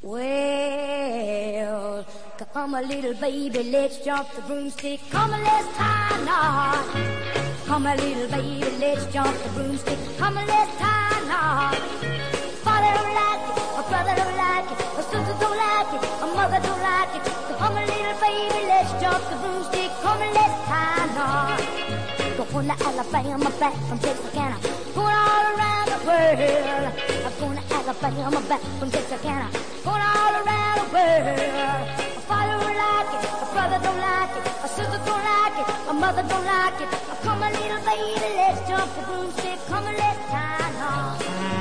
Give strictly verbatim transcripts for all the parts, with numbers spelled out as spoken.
Well, come a little baby, let's jump the broomstick. Come a let's tie a knot. Come a little baby, let's jump the broomstick. Come a let's tie a knot. Father don't like it, a brother don't like it, a sister don't like it, a mother don't like it. So come a little baby, let's jump the broomstick. Come a let's tie a knot. Going to Alabama, back from Texarkana, going all around the world. I'm going to Alabama, back from Texarkana, going all around the world. A father don't like it, a brother don't like it, a sister don't like it, a mother don't like it. Oh, come a little baby, let's jump the broomstick. Come and let's tie a knot.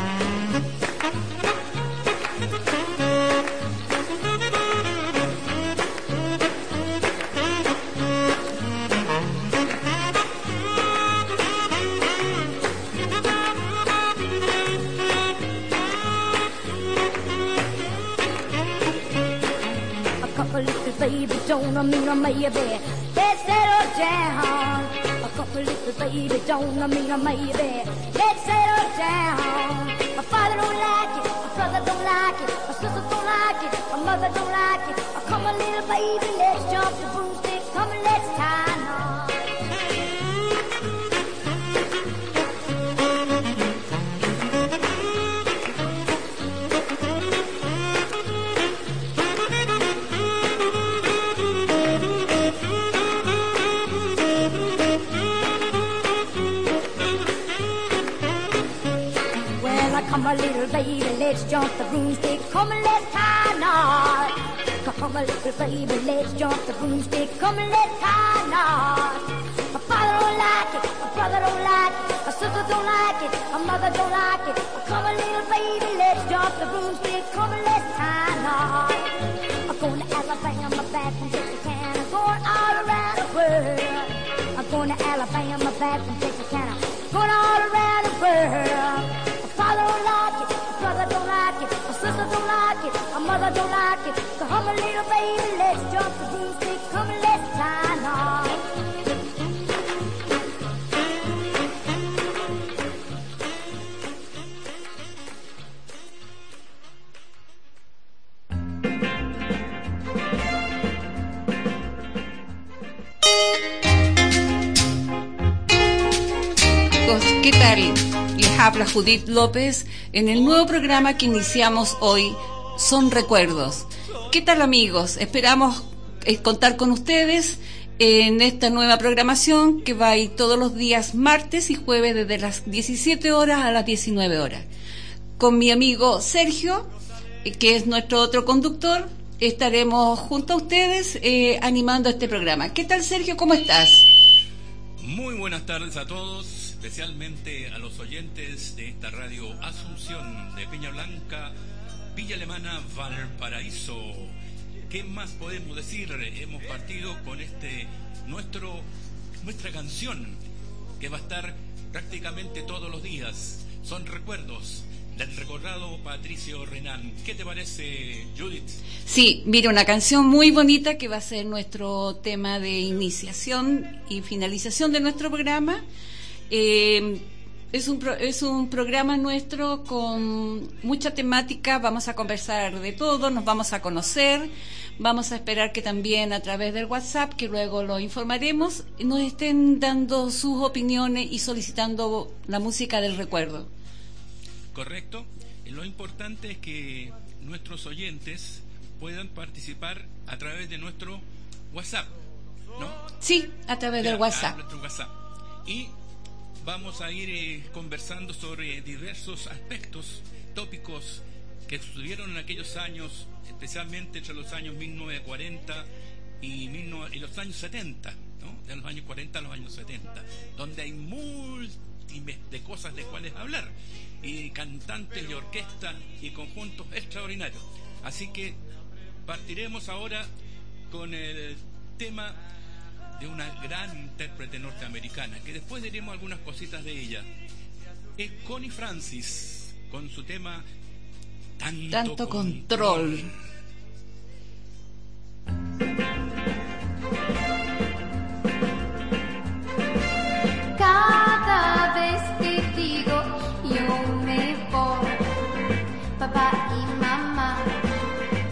Little baby, don't I mean a maybe. Let's settle down. A couple little baby, don't I mean a maybe. Let's settle down. My father don't like it, my brother don't like it, my sister don't like it, my mother don't like it. Oh, come on, little baby, let's jump the broomstick. Come and let's tie a knot. Come a little baby, let's jump the broomstick. Come and let's tie a knot. Come a little baby, let's jump the broomstick. Come and let's tie a knot. My father don't like it, my brother don't like it, my sister don't like it, my mother don't like it. Come a little baby, let's jump the broomstick. Come and let's tie a knot. I'm going to Alabama, back from Texarkana, going all around the world. I'm going to Alabama, back from Texarkana, going all around the world. Father don't like it, my brother don't like it, my sister don't like it, my mother don't like it. So come a little baby, let's jump the broomstick. Come and let's tie a knot. ¿Qué tal? Les habla Judith López en el nuevo programa que iniciamos hoy, Son Recuerdos. ¿Qué tal, amigos? Esperamos eh, contar con ustedes en esta nueva programación que va a ir todos los días martes y jueves desde las diecisiete horas a las diecinueve horas. Con mi amigo Sergio, eh, que es nuestro otro conductor, estaremos junto a ustedes eh, animando este programa. ¿Qué tal, Sergio? ¿Cómo estás? Muy buenas tardes a todos. Especialmente a los oyentes de esta radio Asunción de Peña Blanca, Villa Alemana, Valparaíso. ¿Qué más podemos decir? Hemos partido con este nuestro nuestra canción que va a estar prácticamente todos los días. Son recuerdos del recordado Patricio Renán. ¿Qué te parece, Judith? Sí, mira, una canción muy bonita que va a ser nuestro tema de iniciación y finalización de nuestro programa. Eh, es un pro, es un programa nuestro con mucha temática. Vamos a conversar de todo, nos vamos a conocer, vamos a esperar que también a través del WhatsApp, que luego lo informaremos, nos estén dando sus opiniones y solicitando la música del recuerdo. Correcto. Lo importante es que nuestros oyentes puedan participar a través de nuestro WhatsApp, ¿no? Sí, a través ya, del WhatsApp. A nuestro WhatsApp. Y vamos a ir eh, conversando sobre diversos aspectos, tópicos que estuvieron en aquellos años, especialmente entre los años mil novecientos cuarenta y, mil novecientos, y los años setenta, ¿no? De los años cuarenta a los años setenta, donde hay múltiples de cosas de cuales hablar, y cantantes y orquestas y conjuntos extraordinarios. Así que partiremos ahora con el tema de una gran intérprete norteamericana, que después diremos algunas cositas de ella. Es Connie Francis, con su tema Tanto, Tanto Control. Cada vez que digo yo me voy, papá y mamá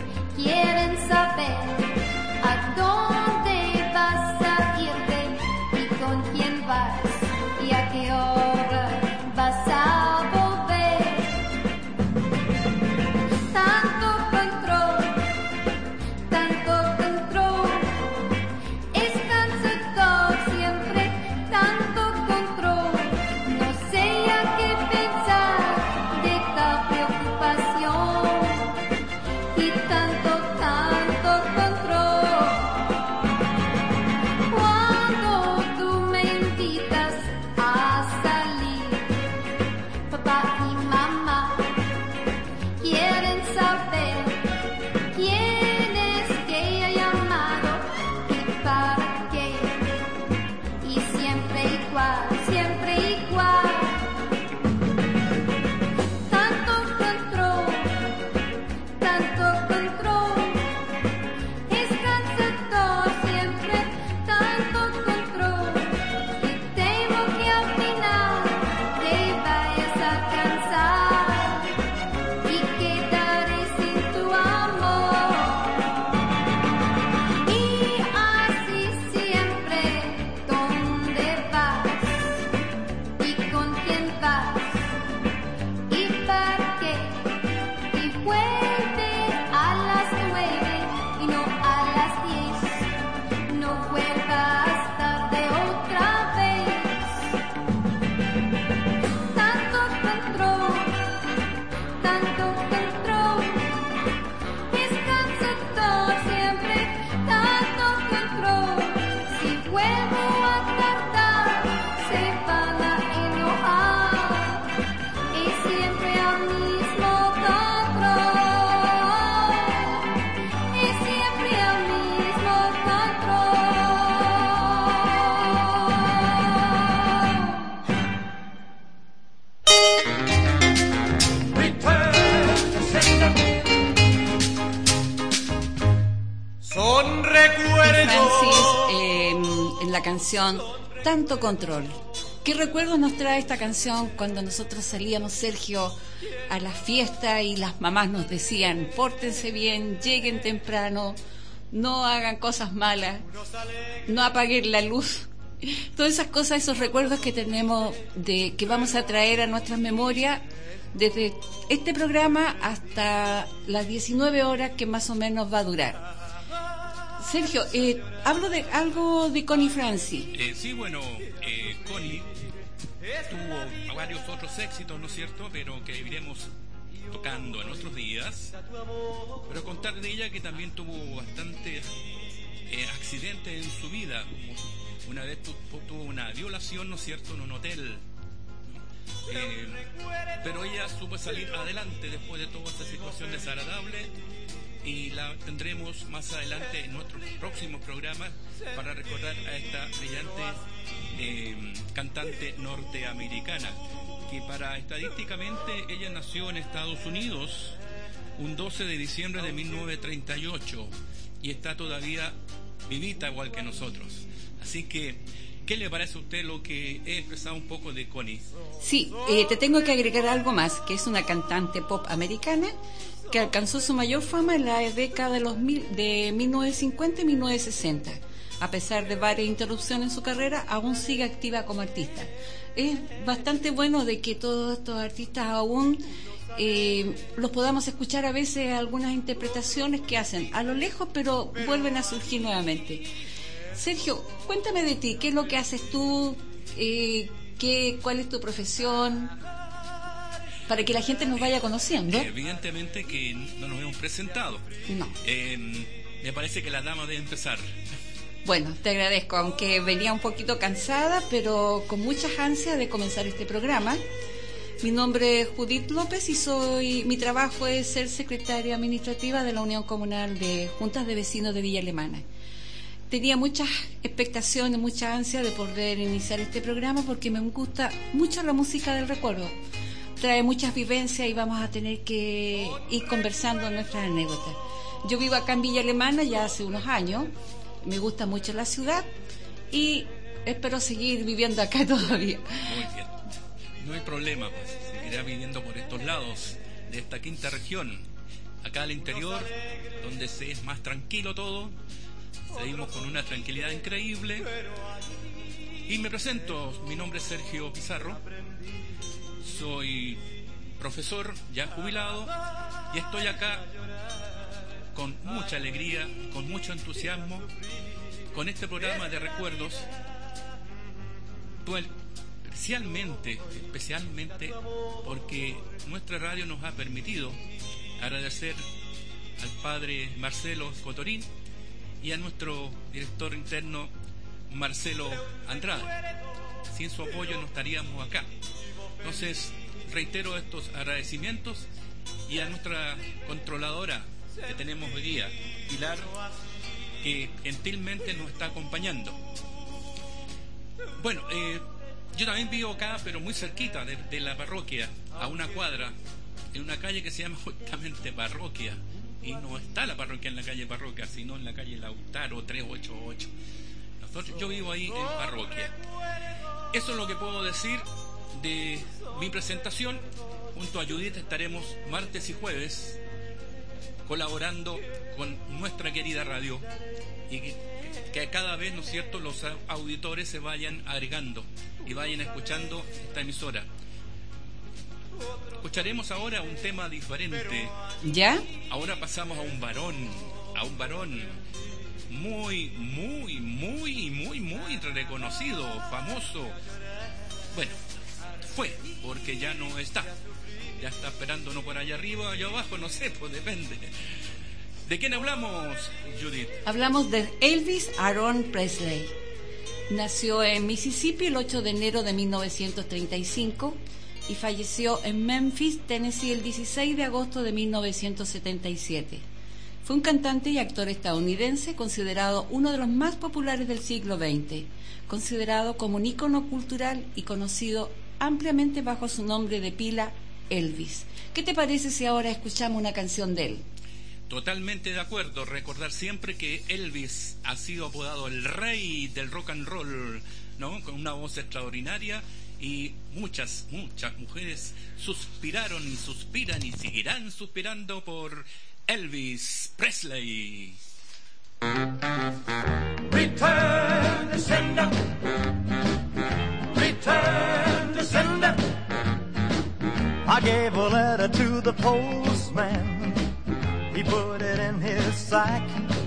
Canción Tanto Control. ¿Qué recuerdos nos trae esta canción cuando nosotros salíamos, Sergio, a la fiesta y las mamás nos decían, pórtense bien, lleguen temprano, no hagan cosas malas, no apaguen la luz? Todas esas cosas, esos recuerdos que tenemos, de que vamos a traer a nuestras memorias desde este programa hasta las diecinueve horas que más o menos va a durar. Sergio, eh, hablo de algo de Connie Francis. Eh, sí, bueno, eh, Connie tuvo varios otros éxitos, ¿no es cierto?, pero que iremos tocando en otros días. Pero contar de ella que también tuvo bastantes eh, accidentes en su vida. Una vez tu, tuvo una violación, ¿no es cierto?, en un hotel. Eh, pero ella supo salir adelante después de toda esta situación desagradable. Y la tendremos más adelante en nuestros próximos programas para recordar a esta brillante eh, cantante norteamericana, que para estadísticamente ella nació en Estados Unidos un doce de diciembre de mil novecientos treinta y ocho y está todavía vivita igual que nosotros. Así que, ¿qué le parece a usted lo que he expresado un poco de Connie? Sí, eh, te tengo que agregar algo más, que es una cantante pop americana que alcanzó su mayor fama en la década de, los mil, de mil novecientos cincuenta y mil novecientos sesenta. A pesar de varias interrupciones en su carrera, aún sigue activa como artista. Es bastante bueno de que todos estos artistas aún eh, los podamos escuchar a veces algunas interpretaciones que hacen a lo lejos, pero vuelven a surgir nuevamente. Sergio, cuéntame de ti, ¿qué es lo que haces tú? Eh, ¿qué, ¿Cuál es tu profesión? Para que la gente nos vaya conociendo. Eh, evidentemente que no nos hemos presentado. No. Eh, me parece que la dama debe empezar. Bueno, te agradezco, aunque venía un poquito cansada, pero con muchas ansias de comenzar este programa. Mi nombre es Judith López y soy, mi trabajo es ser secretaria administrativa de la Unión Comunal de Juntas de Vecinos de Villa Alemana. Tenía muchas expectaciones, mucha ansia de poder iniciar este programa porque me gusta mucho la música del recuerdo. Trae muchas vivencias y vamos a tener que ir conversando nuestras anécdotas. Yo vivo acá en Villa Alemana ya hace unos años, me gusta mucho la ciudad y espero seguir viviendo acá todavía. Muy bien, no hay problema, pues seguirá viviendo por estos lados de esta quinta región, acá al interior, donde se es más tranquilo todo, seguimos con una tranquilidad increíble. Y me presento, mi nombre es Sergio Pizarro. Soy profesor ya jubilado y estoy acá con mucha alegría, con mucho entusiasmo, con este programa de recuerdos, especialmente, especialmente porque nuestra radio nos ha permitido agradecer al padre Marcelo Cotorín y a nuestro director interno Marcelo Andrade. Sin su apoyo no estaríamos acá. Entonces, reitero estos agradecimientos y a nuestra controladora que tenemos hoy día, Pilar, que gentilmente nos está acompañando. Bueno, eh, yo también vivo acá, pero muy cerquita de, de la parroquia, a una cuadra, en una calle que se llama justamente Parroquia, y no está la parroquia en la calle Parroquia, sino en la calle Lautaro trescientos ochenta y ocho. Nosotros, yo vivo ahí en Parroquia. Eso es lo que puedo decir de mi presentación. Junto a Judith estaremos martes y jueves colaborando con nuestra querida radio y que, que cada vez, ¿no es cierto?, los auditores se vayan agregando y vayan escuchando esta emisora. Escucharemos ahora un tema diferente. ¿Ya? Ahora pasamos a un varón, a un varón muy, muy, muy, muy, muy reconocido, famoso. Bueno, fue, porque ya no está. Ya está esperando, no por allá arriba, allá abajo, no sé, pues depende. ¿De quién hablamos, Judith? Hablamos de Elvis Aaron Presley. Nació en Mississippi el ocho de enero de mil novecientos treinta y cinco y falleció en Memphis, Tennessee, el dieciséis de agosto de mil novecientos setenta y siete. Fue un cantante y actor estadounidense considerado uno de los más populares del siglo veinte, considerado como un ícono cultural y conocido ampliamente bajo su nombre de pila, Elvis. ¿Qué te parece si ahora escuchamos una canción de él? Totalmente de acuerdo. Recordar siempre que Elvis ha sido apodado el rey del rock and roll, ¿no? Con una voz extraordinaria, y muchas, muchas mujeres suspiraron y suspiran y seguirán suspirando por Elvis Presley. Return to sender, return to sender. I gave a letter to the postman. He put it in his sack.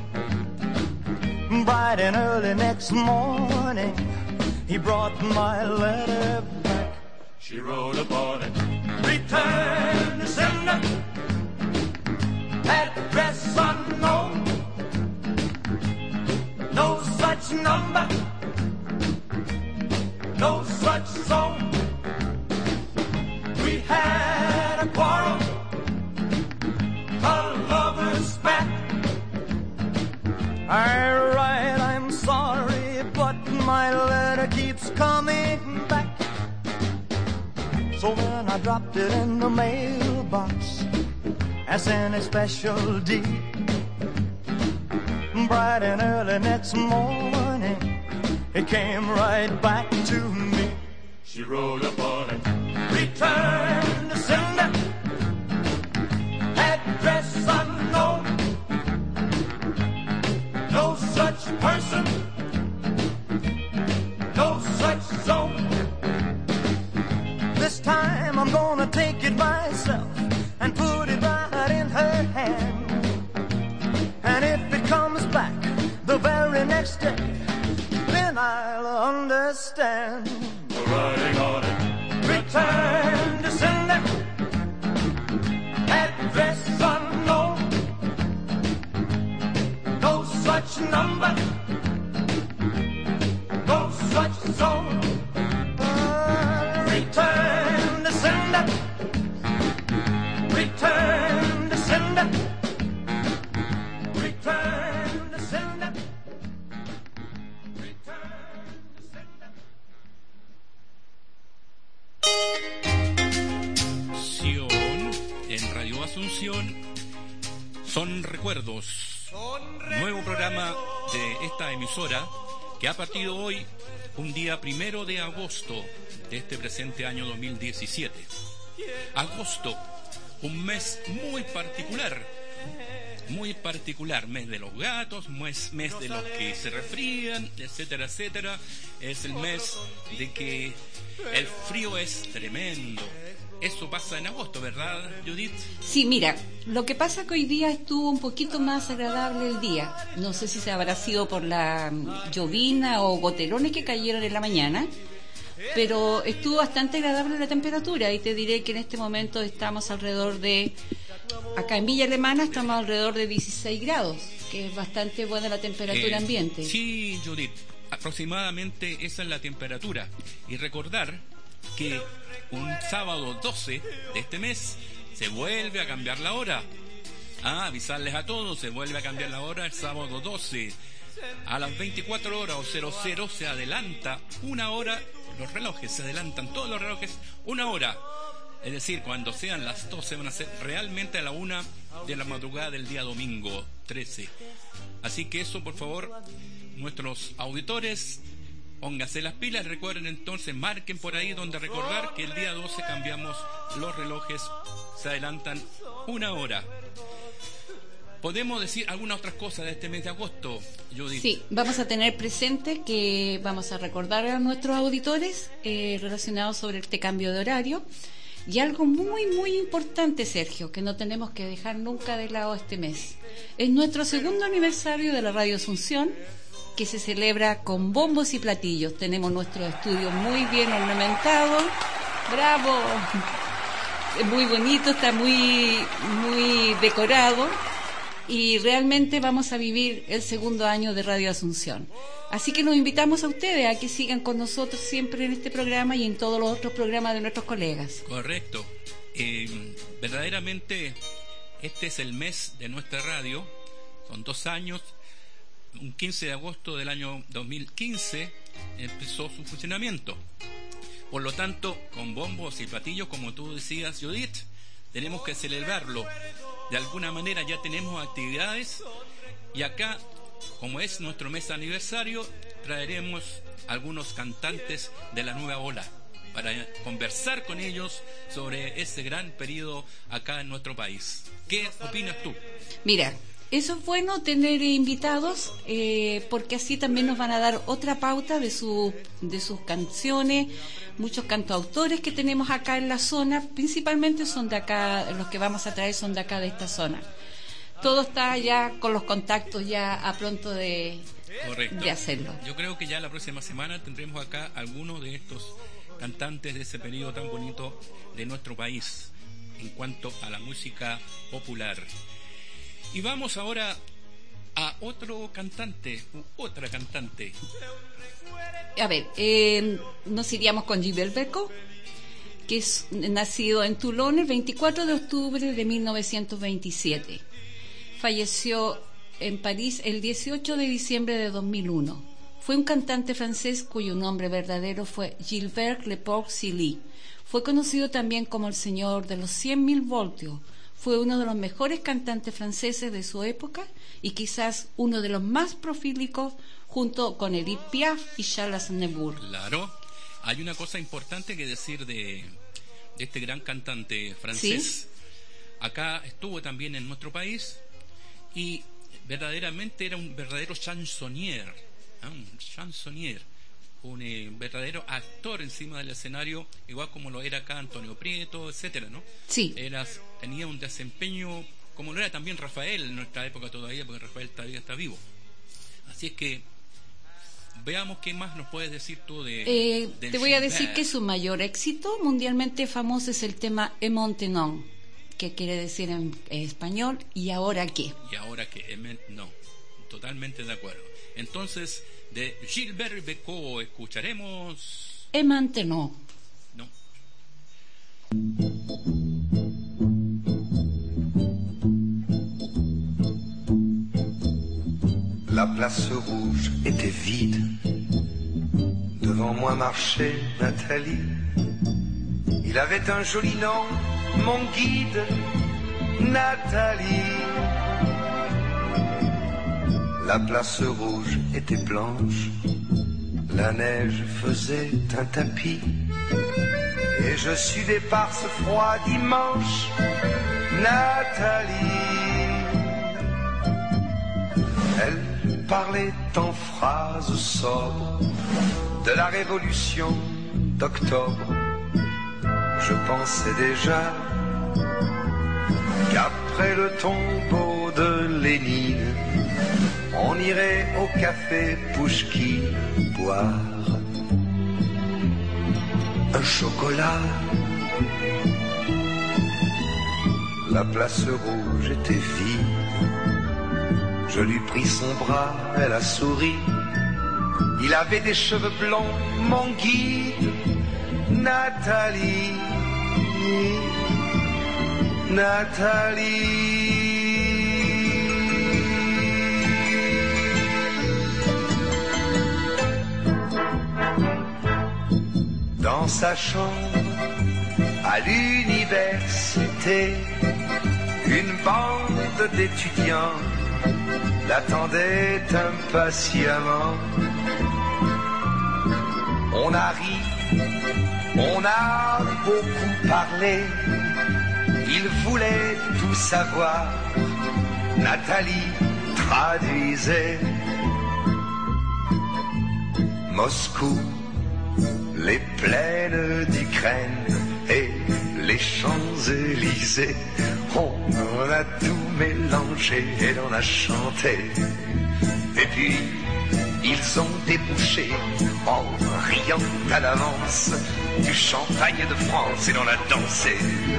Bright and early next morning, he brought my letter back. She wrote upon it, return to sender, address unknown, no such number, no such zone. We had a quarrel, a lover's spat. I write, I'm sorry, but my letter keeps coming back. So then I dropped it in the mailbox as in a special deed. Bright and early next morning, it came right back to me. She wrote upon it, return to sender, address unknown, no such person, no such zone. This time I'm gonna take it myself and put it right in her hand. And if it comes back the very next day, then I'll understand. Writing on it, return to sender, address unknown, no such number, no such zone. Uh, return to sender, return to sender, return to sender, return to sender. En Radio Asunción, Son Recuerdos, nuevo programa de esta emisora que ha partido hoy, un día primero de agosto de este presente año dos mil diecisiete. Agosto, un mes muy particular, muy particular, mes de los gatos, mes, mes de los que se resfrían, etcétera, etcétera. Es el mes de que el frío es tremendo. Eso pasa en agosto, ¿verdad, Judith? Sí, mira, lo que pasa es que hoy día estuvo un poquito más agradable el día. No sé si se habrá sido por la llovina o goterones que cayeron en la mañana, pero estuvo bastante agradable la temperatura, y te diré que en este momento estamos alrededor de Acá en Villa Alemana estamos alrededor de dieciséis grados, que es bastante buena la temperatura Eh, ambiente. Sí, Judith, aproximadamente esa es la temperatura. Y recordar que un sábado doce de este mes se vuelve a cambiar la hora. Ah, avisarles a todos, se vuelve a cambiar la hora el sábado doce. A las veinticuatro horas o cero cero se adelanta una hora, los relojes se adelantan, todos los relojes, una hora. Es decir, cuando sean las doce van a ser realmente a la una de la madrugada del día domingo trece. Así que eso, por favor, nuestros auditores, pónganse las pilas. Recuerden entonces, marquen por ahí donde recordar que el día doce cambiamos los relojes, se adelantan una hora. ¿Podemos decir algunas otras cosas de este mes de agosto, Judith? Sí, vamos a tener presente que vamos a recordar a nuestros auditores eh, relacionados sobre este cambio de horario. Y algo muy, muy importante, Sergio, que no tenemos que dejar nunca de lado este mes. Es nuestro segundo aniversario de la Radio Asunción, que se celebra con bombos y platillos. Tenemos nuestro estudio muy bien ornamentado. ¡Bravo! Es muy bonito, está muy, muy decorado. Y realmente vamos a vivir el segundo año de Radio Asunción. Así que los invitamos a ustedes a que sigan con nosotros siempre en este programa y en todos los otros programas de nuestros colegas. Correcto. Eh, verdaderamente este es el mes de nuestra radio. Son dos años. Un quince de agosto del año dos mil quince empezó su funcionamiento. Por lo tanto, con bombos y platillos, como tú decías, Judith, tenemos que celebrarlo. De alguna manera ya tenemos actividades y acá, como es nuestro mes de aniversario, traeremos algunos cantantes de la nueva ola para conversar con ellos sobre ese gran periodo acá en nuestro país. ¿Qué opinas tú? Mira, eso es bueno tener invitados eh, porque así también nos van a dar otra pauta de, su, de sus canciones. Muchos cantautores que tenemos acá en la zona, principalmente son de acá, los que vamos a traer son de acá de esta zona. Todo está ya con los contactos ya a pronto de, de hacerlo. Yo creo que ya la próxima semana tendremos acá algunos de estos cantantes de ese periodo tan bonito de nuestro país en cuanto a la música popular. Y vamos ahora a otro cantante, u otra cantante. A ver, eh, nos iríamos con Gilbert Bécaud, que es nacido en Toulon el veinticuatro de octubre de mil novecientos veintisiete. Falleció en París el dieciocho de diciembre de dos mil uno. Fue un cantante francés cuyo nombre verdadero fue Gilbert Leporte-Silly. Fue conocido también como el señor de los cien mil voltios. Fue uno de los mejores cantantes franceses de su época y quizás uno de los más prolíficos, junto con Edith Piaf y Charles Aznavour. Claro, hay una cosa importante que decir de, de este gran cantante francés. ¿Sí? Acá estuvo también en nuestro país y verdaderamente era un verdadero chansonnier, ¿eh? un chansonnier, un eh, verdadero actor encima del escenario, igual como lo era acá Antonio Prieto, etcétera, ¿no? Sí. Era, tenía un desempeño como lo era también Rafael en nuestra época todavía, porque Rafael todavía está vivo. Así es que veamos qué más nos puedes decir tú de... Eh, te voy Gilbert. a decir que su mayor éxito mundialmente famoso es el tema Et maintenant, que quiere decir en, en español, ¿y ahora qué? Y ahora qué, no, totalmente de acuerdo. Entonces, de Gilbert Bécaud escucharemos... Et maintenant. No. La place rouge était vide. Devant moi marchait Nathalie. Il avait un joli nom, mon guide, Nathalie. La place rouge était blanche. La neige faisait un tapis. Et je suivais par ce froid dimanche Nathalie. Elle parlait en phrases sobres de la révolution d'octobre. Je pensais déjà qu'après le tombeau de Lénine, on irait au café Pouchkine boire un chocolat. La place rouge était vide. Je lui pris son bras, elle a souri. Il avait des cheveux blonds, mon guide. Nathalie, Nathalie. Dans sa chambre, à l'université, une bande d'étudiants l'attendait impatiemment. On a ri, on a beaucoup parlé, il voulait tout savoir. Nathalie traduisait. Moscou, les plaines d'Ukraine et les Champs-Élysées, on en a tout mélangé et on a chanté. Et puis, ils ont débouché en riant à l'avance du champagne de France et l'on a dansé.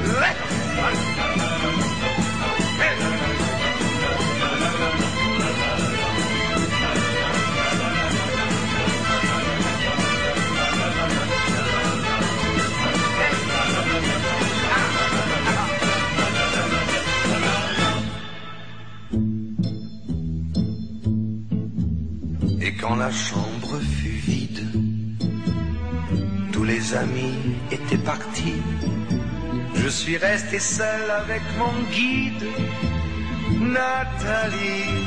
Et quand la chambre fut vide, tous les amis étaient partis. Je suis resté seul avec mon guide, Nathalie.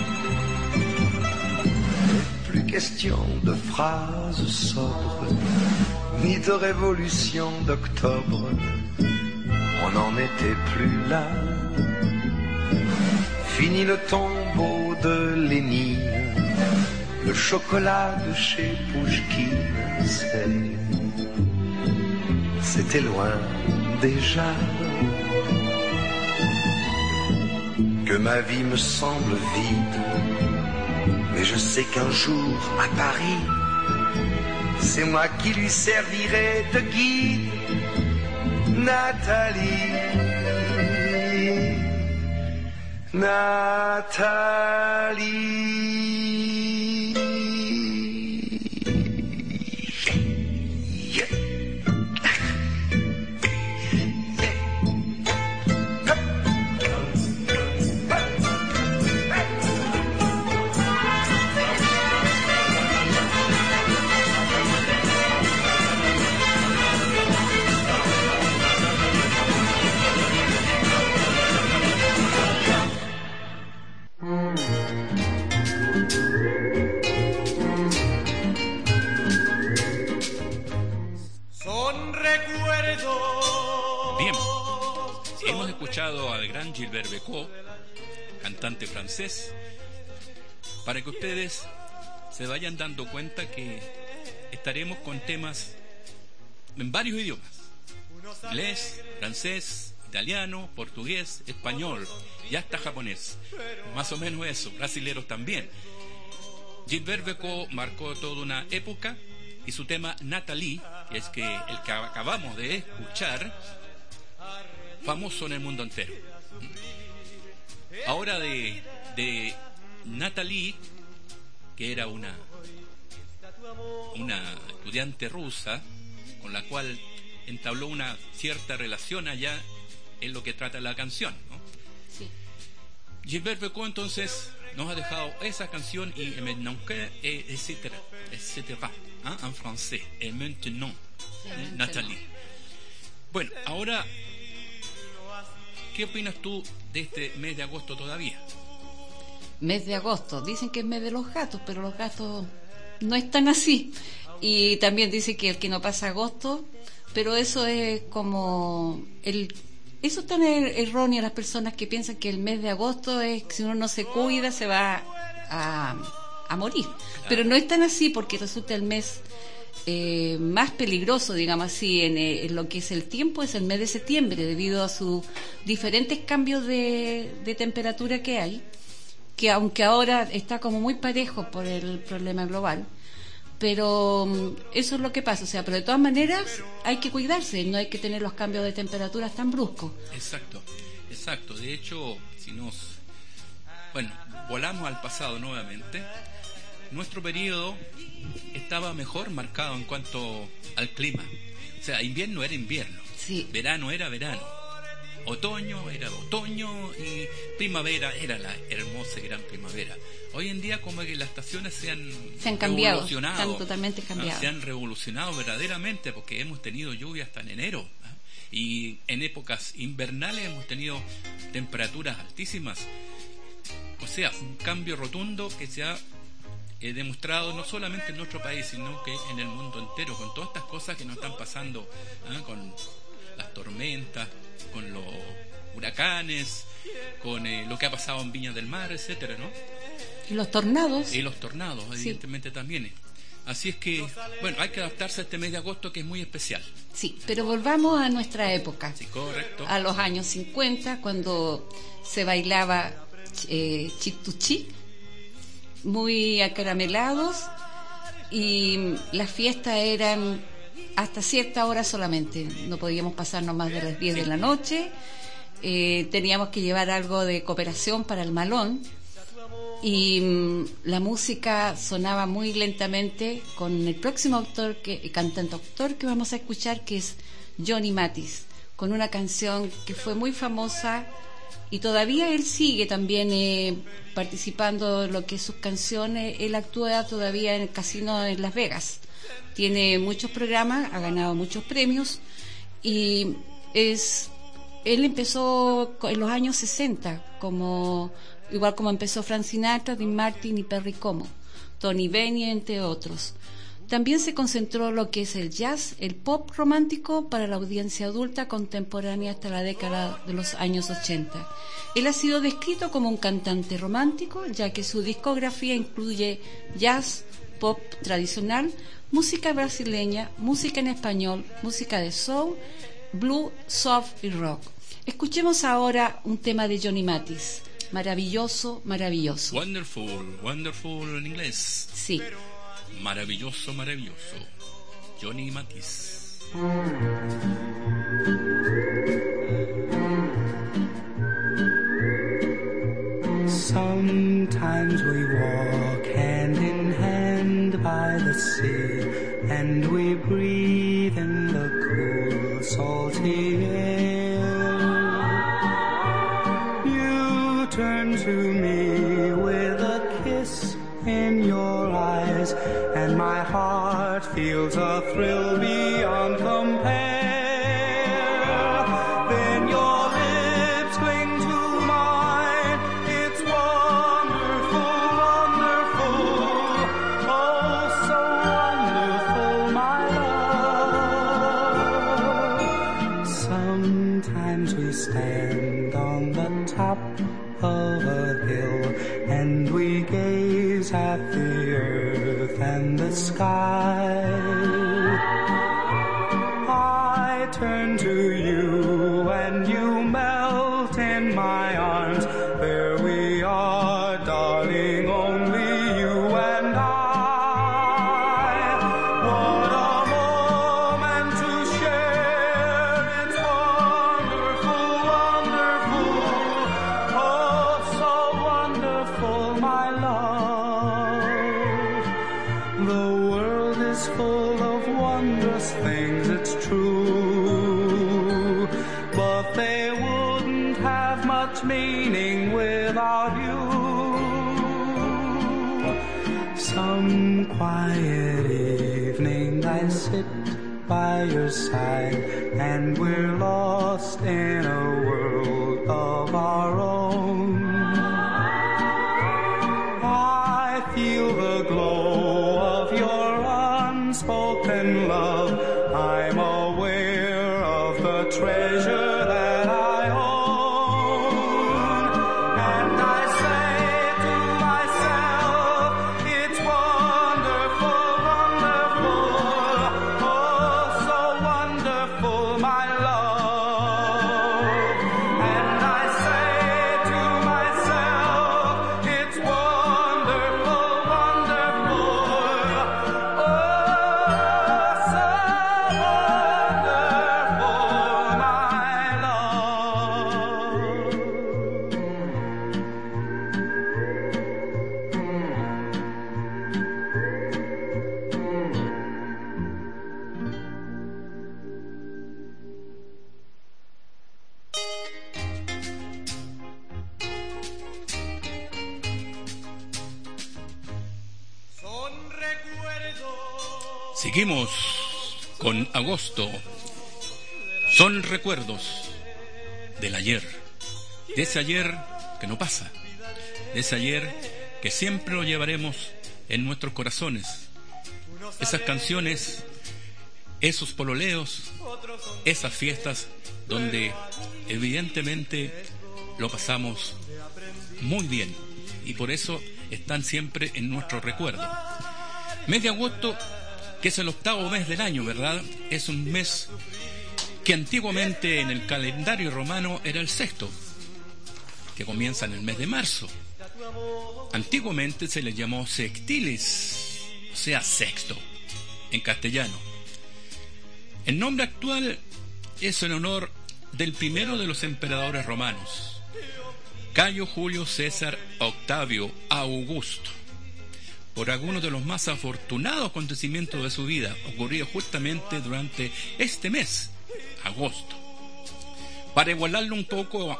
Plus question de phrases sobres, ni de révolution d'octobre. On n'en était plus là. Fini le tombeau de Lénine, le chocolat de chez Pouchkine, c'était loin déjà. Que ma vie me semble vide, mais je sais qu'un jour à Paris, c'est moi qui lui servirai de guide, Nathalie, Nathalie. Al gran Gilbert Bécaud, cantante francés, para que ustedes se vayan dando cuenta que estaremos con temas en varios idiomas: inglés, francés, italiano, portugués, español y hasta japonés, más o menos eso, brasileros también. Gilbert Bécaud marcó toda una época y su tema Nathalie, que es que el que acabamos de escuchar, famoso en el mundo entero. Ahora de, de Nathalie, que era una una estudiante rusa con la cual entabló una cierta relación allá, en lo que trata la canción, ¿no? Sí. Gilbert Bécaud entonces nos ha dejado esa canción y maintenant que, etcétera, etcétera, ¿eh? En francés, et maintenant, sí, ¿eh? Nathalie. Bueno, ahora, ¿qué opinas tú de este mes de agosto todavía? Mes de agosto, dicen que es mes de los gatos, pero los gatos no están así. Y también dice que el que no pasa agosto, pero eso es como el eso es tan er- erróneo a las personas que piensan que el mes de agosto es que si uno no se cuida se va a, a morir. Pero no es tan así, porque resulta el mes eh, más peligroso, digamos así, en, eh, en lo que es el tiempo, es el mes de septiembre, debido a sus diferentes cambios de, de temperatura que hay, que aunque ahora está como muy parejo por el problema global, pero um, eso es lo que pasa, o sea, pero de todas maneras hay que cuidarse, no hay que tener los cambios de temperaturas tan bruscos. Exacto. Exacto, de hecho, si nos, bueno, volamos al pasado nuevamente, nuestro periodo estaba mejor marcado en cuanto al clima. O sea, invierno era invierno, sí. Verano era verano, otoño era otoño y primavera era la hermosa gran primavera. Hoy en día como que las estaciones se han, se han cambiado, revolucionado, están totalmente cambiadas. Se han revolucionado verdaderamente porque hemos tenido lluvia hasta en enero. Y en épocas invernales hemos tenido temperaturas altísimas. O sea, un cambio rotundo que se ha eh, demostrado no solamente en nuestro país, sino que en el mundo entero, con todas estas cosas que nos están pasando, ¿eh? Con las tormentas, con los huracanes, con eh, lo que ha pasado en Viña del Mar, etcétera, ¿no? Y los tornados. Y los tornados, evidentemente, sí. También. Así es que, bueno, hay que adaptarse a este mes de agosto que es muy especial. Sí, pero volvamos a nuestra época. Sí, correcto. A los años cincuenta, cuando se bailaba eh, chituchí, muy acaramelados, y las fiestas eran hasta cierta hora solamente. No podíamos pasarnos más de las diez sí. de la noche. Eh, teníamos que llevar algo de cooperación para el malón. Y mmm, la música sonaba muy lentamente con el próximo autor que, cantante autor que vamos a escuchar, que es Johnny Mathis, con una canción que fue muy famosa y todavía él sigue también eh, participando en lo que es sus canciones. Él actúa todavía en el casino en Las Vegas, tiene muchos programas, ha ganado muchos premios y es él empezó en los años sesenta como igual como empezó Frank Sinatra, Dean Martin y Perry Como, Tony Bennett, entre otros. También se concentró lo que es el jazz, el pop romántico para la audiencia adulta contemporánea hasta la década de los años ochenta. Él ha sido descrito como un cantante romántico, ya que su discografía incluye jazz, pop tradicional, música brasileña, música en español, música de soul, blues, soft y rock. Escuchemos ahora un tema de Johnny Mathis. Maravilloso, maravilloso. Wonderful, wonderful en inglés. Sí. Maravilloso, maravilloso. Johnny Mathis. Sometimes we walk hand in hand by the sea, and we breathe in the cool, salty air. Turn to me with a kiss in your eyes, and my heart feels a thrill beyond compare. Then your lips cling to mine, it's wonderful, wonderful, oh so wonderful, my love. Sometimes we stand on the top of a hill, and we gaze at the earth and the sky. I turn to you and you melt in my arms. There we are, darling, only you and I. What a moment to share, it's wonderful, wonderful, oh so wonderful, my love. The world is full of wondrous things, it's true, but they wouldn't have much meaning without you. Some quiet evening I sit by your side, and we're lost in a world of our own. I feel the glow of your unspoken love. I'm aware of the treasure that I own. And I say to myself, it's wonderful, wonderful, oh so wonderful, my love. And I say to myself, it's wonderful, wonderful, oh so Seguimos con agosto. Son recuerdos del ayer, de ese ayer que no pasa, de ese ayer que siempre lo llevaremos en nuestros corazones. Esas canciones, esos pololeos, esas fiestas donde evidentemente lo pasamos muy bien y por eso están siempre en nuestro recuerdo. Mes de agosto, que es el octavo mes del año, ¿verdad? Es un mes que antiguamente en el calendario romano era el sexto, que comienza en el mes de marzo. Antiguamente se le llamó sextilis, o sea, sexto, en castellano. El nombre actual es en honor del primero de los emperadores romanos, Cayo Julio César Octavio Augusto, por algunos de los más afortunados acontecimientos de su vida, ocurridos justamente durante este mes, agosto. Para igualarlo un poco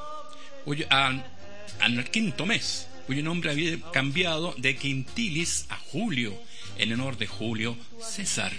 al quinto mes, cuyo nombre había cambiado de quintilis a julio, en honor de Julio César.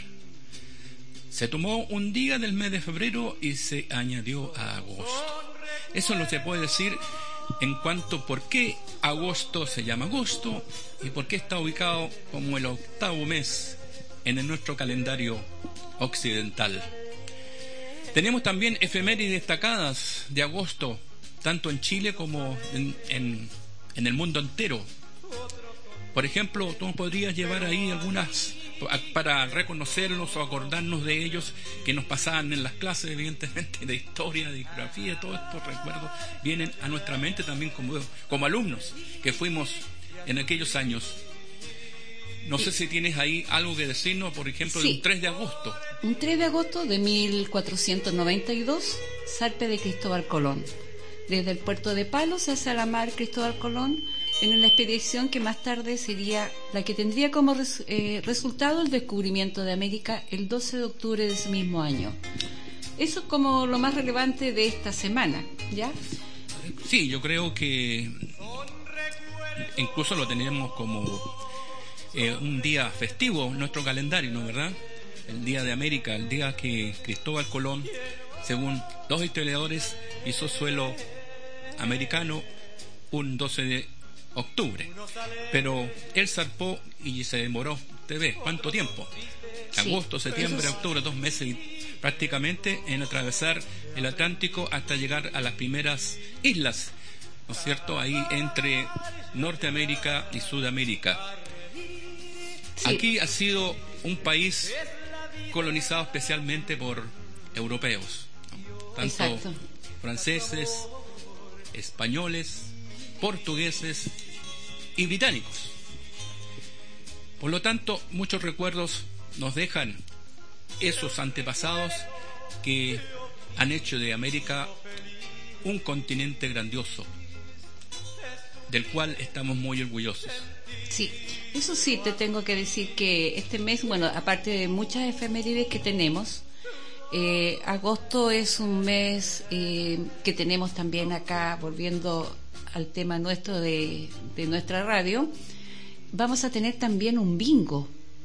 Se tomó un día del mes de febrero y se añadió a agosto. Eso no se puede decir en cuanto por qué agosto se llama agosto y por qué está ubicado como el octavo mes en nuestro calendario occidental. Tenemos también efemérides destacadas de agosto, tanto en Chile como en, en, en el mundo entero. Por ejemplo, tú podrías llevar ahí algunas para reconocerlos o acordarnos de ellos que nos pasaban en las clases, evidentemente, de historia, de geografía. Todos estos recuerdos vienen a nuestra mente también como, como alumnos que fuimos en aquellos años. No sé si tienes ahí algo que decirnos, por ejemplo, sí, de un tres de agosto. Un tres de agosto de mil cuatrocientos noventa y dos, zarpe de Cristóbal Colón. Desde el puerto de Palos hacia la mar Cristóbal Colón, en una expedición que más tarde sería la que tendría como res, eh, resultado el descubrimiento de América el doce de octubre de ese mismo año. Eso es como lo más relevante de esta semana, ¿ya? Sí, yo creo que incluso lo tenemos como eh, un día festivo en nuestro calendario, ¿no es verdad? El Día de América, el día que Cristóbal Colón, según dos historiadores, hizo suelo americano un doce de octubre, pero él zarpó y se demoró, te ves, ¿cuánto tiempo? Agosto, sí, septiembre, es... octubre, dos meses y prácticamente en atravesar el Atlántico hasta llegar a las primeras islas, ¿no es cierto? Ahí entre Norteamérica y Sudamérica. Sí. Aquí ha sido un país colonizado especialmente por europeos, ¿no? Tanto Exacto. franceses, españoles, portugueses y británicos. Por lo tanto, muchos recuerdos nos dejan esos antepasados que han hecho de América un continente grandioso, del cual estamos muy orgullosos. Sí, eso sí, te tengo que decir que este mes, bueno, aparte de muchas efemérides que tenemos, eh, agosto es un mes eh, que tenemos también acá, volviendo al tema nuestro de, de nuestra radio, vamos a tener también un bingo.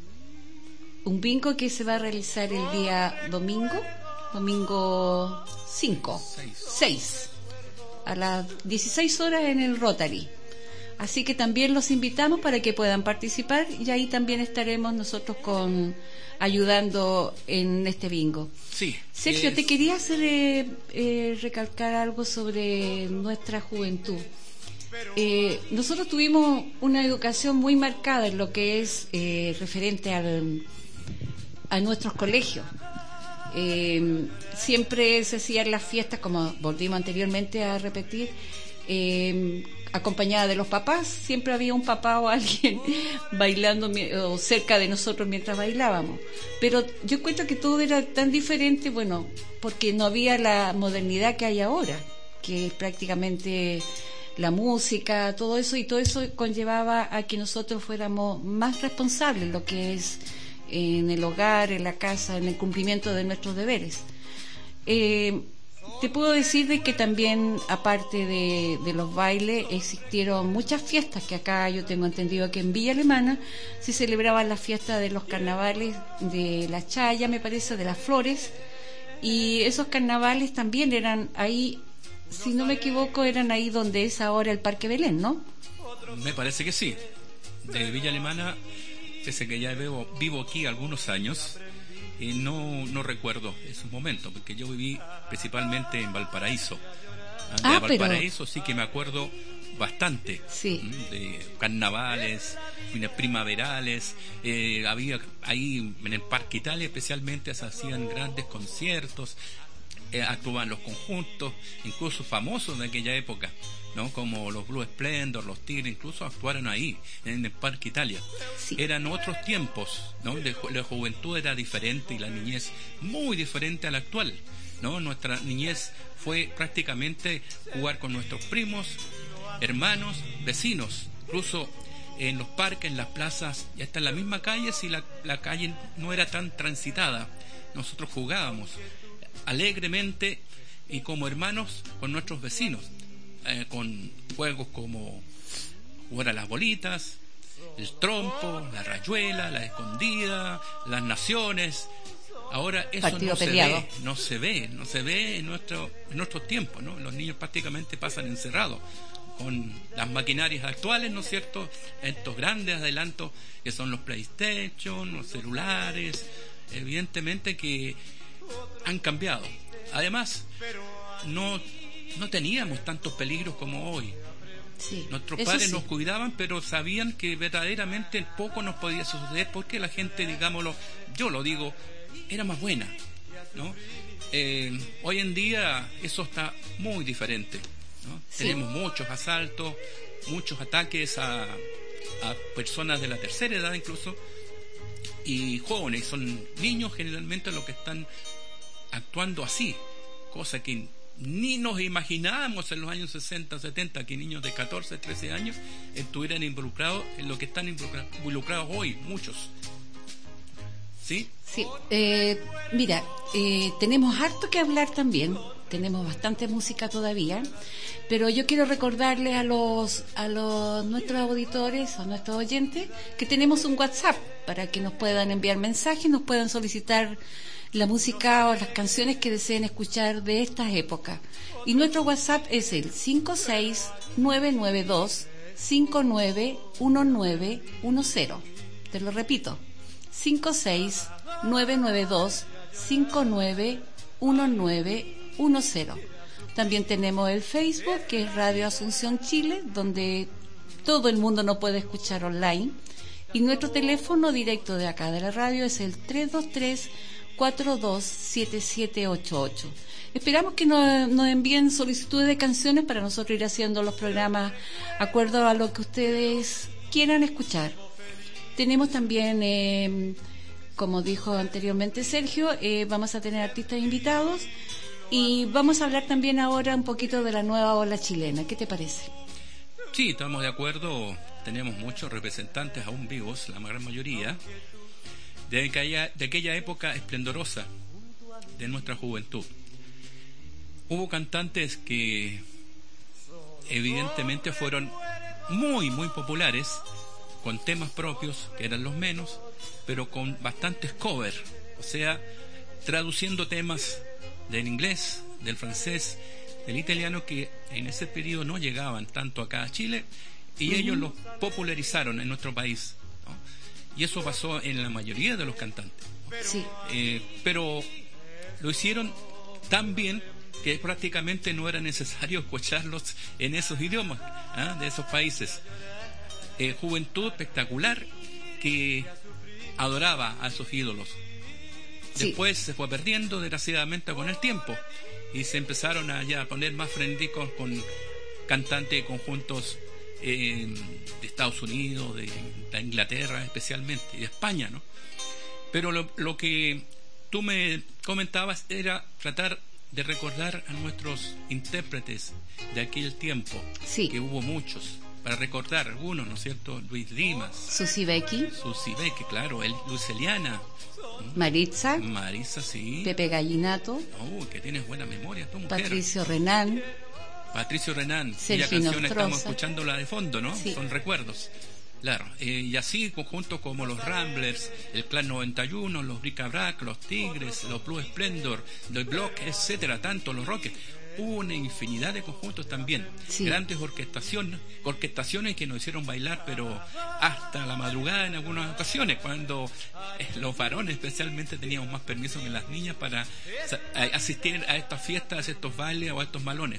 Un bingo que se va a realizar el día domingo, domingo cinco, seis, a las dieciséis horas en el Rotary. Así que también los invitamos para que puedan participar y ahí también estaremos nosotros con ayudando en este bingo. Sí. Sergio, es... te quería hacer eh, eh, recalcar algo sobre nuestra juventud. Eh, nosotros tuvimos una educación muy marcada en lo que es eh, referente al, a nuestros colegios. Eh, siempre se hacían las fiestas, como volvimos anteriormente a repetir, eh, acompañada de los papás. Siempre había un papá o alguien bailando o cerca de nosotros mientras bailábamos. Pero yo encuentro que todo era tan diferente, bueno, porque no había la modernidad que hay ahora, que es prácticamente la música, todo eso, y todo eso conllevaba a que nosotros fuéramos más responsables en lo que es en el hogar, en la casa, en el cumplimiento de nuestros deberes. Eh, te puedo decir de que también, aparte de, de los bailes, existieron muchas fiestas, que acá yo tengo entendido que en Villa Alemana se celebraban las fiestas de los carnavales de la Chaya, me parece, de las Flores, y esos carnavales también eran ahí, si no me equivoco, eran ahí donde es ahora el Parque Belén, ¿no? Me parece que sí. De Villa Alemana, pese que ya vivo, vivo aquí algunos años, y no, no recuerdo esos momentos, porque yo viví principalmente en Valparaíso. De Ah, Valparaíso pero... sí que me acuerdo bastante, Sí. de carnavales, fines primaverales, eh, había ahí en el Parque Italia especialmente se hacían grandes conciertos, eh, actuaban los conjuntos, incluso famosos de aquella época, ¿no? Como los Blue Splendor, los Tigres, incluso actuaron ahí, en el Parque Italia. Sí. Eran otros tiempos, ¿no? De ju- la juventud era diferente y la niñez muy diferente a la actual, ¿no? Nuestra niñez fue prácticamente jugar con nuestros primos, hermanos, vecinos, incluso en los parques, en las plazas, y hasta en la misma calle, si la, la calle no era tan transitada, nosotros jugábamos alegremente y como hermanos con nuestros vecinos, eh, con juegos como jugar a las bolitas, el trompo, la rayuela, la escondida, las naciones. Ahora eso Partido no se peleado. ve, no se ve, no se ve en nuestro en nuestros tiempos, ¿no? Los niños prácticamente pasan encerrados con las maquinarias actuales, ¿no es cierto? Estos grandes adelantos que son los PlayStation, los celulares, evidentemente que han cambiado. Además, no no teníamos tantos peligros como hoy. Sí. Nuestros Eso padres sí. nos cuidaban, pero sabían que verdaderamente poco nos podía suceder porque la gente, digámoslo, yo lo digo, era más buena, ¿no? Eh, hoy en día eso está muy diferente, ¿no? Sí. Tenemos muchos asaltos, muchos ataques a, a personas de la tercera edad incluso, y jóvenes, son niños generalmente los que están actuando así, cosa que ni nos imaginábamos en los años sesenta, setenta que niños de catorce, trece años estuvieran involucrados en lo que están involucra- involucrados hoy, muchos. ¿Sí? Sí, eh, mira, eh, tenemos harto que hablar también, tenemos bastante música todavía, pero yo quiero recordarles a los a los nuestros auditores, a nuestros oyentes, que tenemos un WhatsApp para que nos puedan enviar mensajes, nos puedan solicitar la música o las canciones que deseen escuchar de estas épocas. Y nuestro WhatsApp es el cinco seis nueve nueve dos cinco nueve uno nueve uno cero. Te lo repito, cinco seis nueve nueve dos cinco nueve uno nueve uno cero. También tenemos el Facebook, que es Radio Asunción Chile, donde todo el mundo nos puede escuchar online. Y nuestro teléfono directo de acá de la radio es el tres dos tres, cuatro dos siete siete ocho ocho. Esperamos que nos, nos envíen solicitudes de canciones para nosotros ir haciendo los programas acuerdo a lo que ustedes quieran escuchar. Tenemos también, eh, como dijo anteriormente Sergio, eh, vamos a tener artistas invitados y vamos a hablar también ahora un poquito de la nueva ola chilena. ¿Qué te parece? Sí, estamos de acuerdo. Tenemos muchos representantes aún vivos, la gran mayoría, de aquella, de aquella época esplendorosa de nuestra juventud. Hubo cantantes que evidentemente fueron muy, muy populares, con temas propios, que eran los menos, pero con bastantes covers, o sea, traduciendo temas del inglés, del francés, del italiano, que en ese periodo no llegaban tanto acá a Chile, y uh-huh. ellos los popularizaron en nuestro país, ¿no? Y eso pasó en la mayoría de los cantantes. Sí. Eh, pero lo hicieron tan bien que prácticamente no era necesario escucharlos en esos idiomas, ¿eh? de esos países. Eh, juventud espectacular que adoraba a esos ídolos. Sí. Después se fue perdiendo desgraciadamente con el tiempo y se empezaron a ya poner más frenéticos con cantantes de conjuntos eh, de Estados Unidos, de, de Inglaterra especialmente, y de España, ¿no? Pero lo, lo que tú me comentabas era tratar de recordar a nuestros intérpretes de aquel tiempo, sí. que hubo muchos, para recordar algunos, ¿no es cierto? Luis Dimas, Susi Becky, Susi Becky, claro, el, Luceliana, Maritza, Marisa, sí. Pepe Gallinato, Oh, que tienes buena memoria, tu mujer. Patricio Renán, Patricio Renán, Sergio cuya canción Nostroza. estamos escuchándola de fondo, ¿no? Sí. Son recuerdos. Claro, eh, y así conjuntos como los Ramblers, el Clan noventa y uno, los Bric-a-Brac, los Tigres, los Blue Splendor, The Block, etcétera, tanto los Rockets. Hubo una infinidad de conjuntos también, Sí. grandes orquestaciones, orquestaciones que nos hicieron bailar, pero hasta la madrugada en algunas ocasiones, cuando eh, los varones especialmente teníamos más permiso que las niñas para sa- a- asistir a estas fiestas, a estos bailes o a estos malones.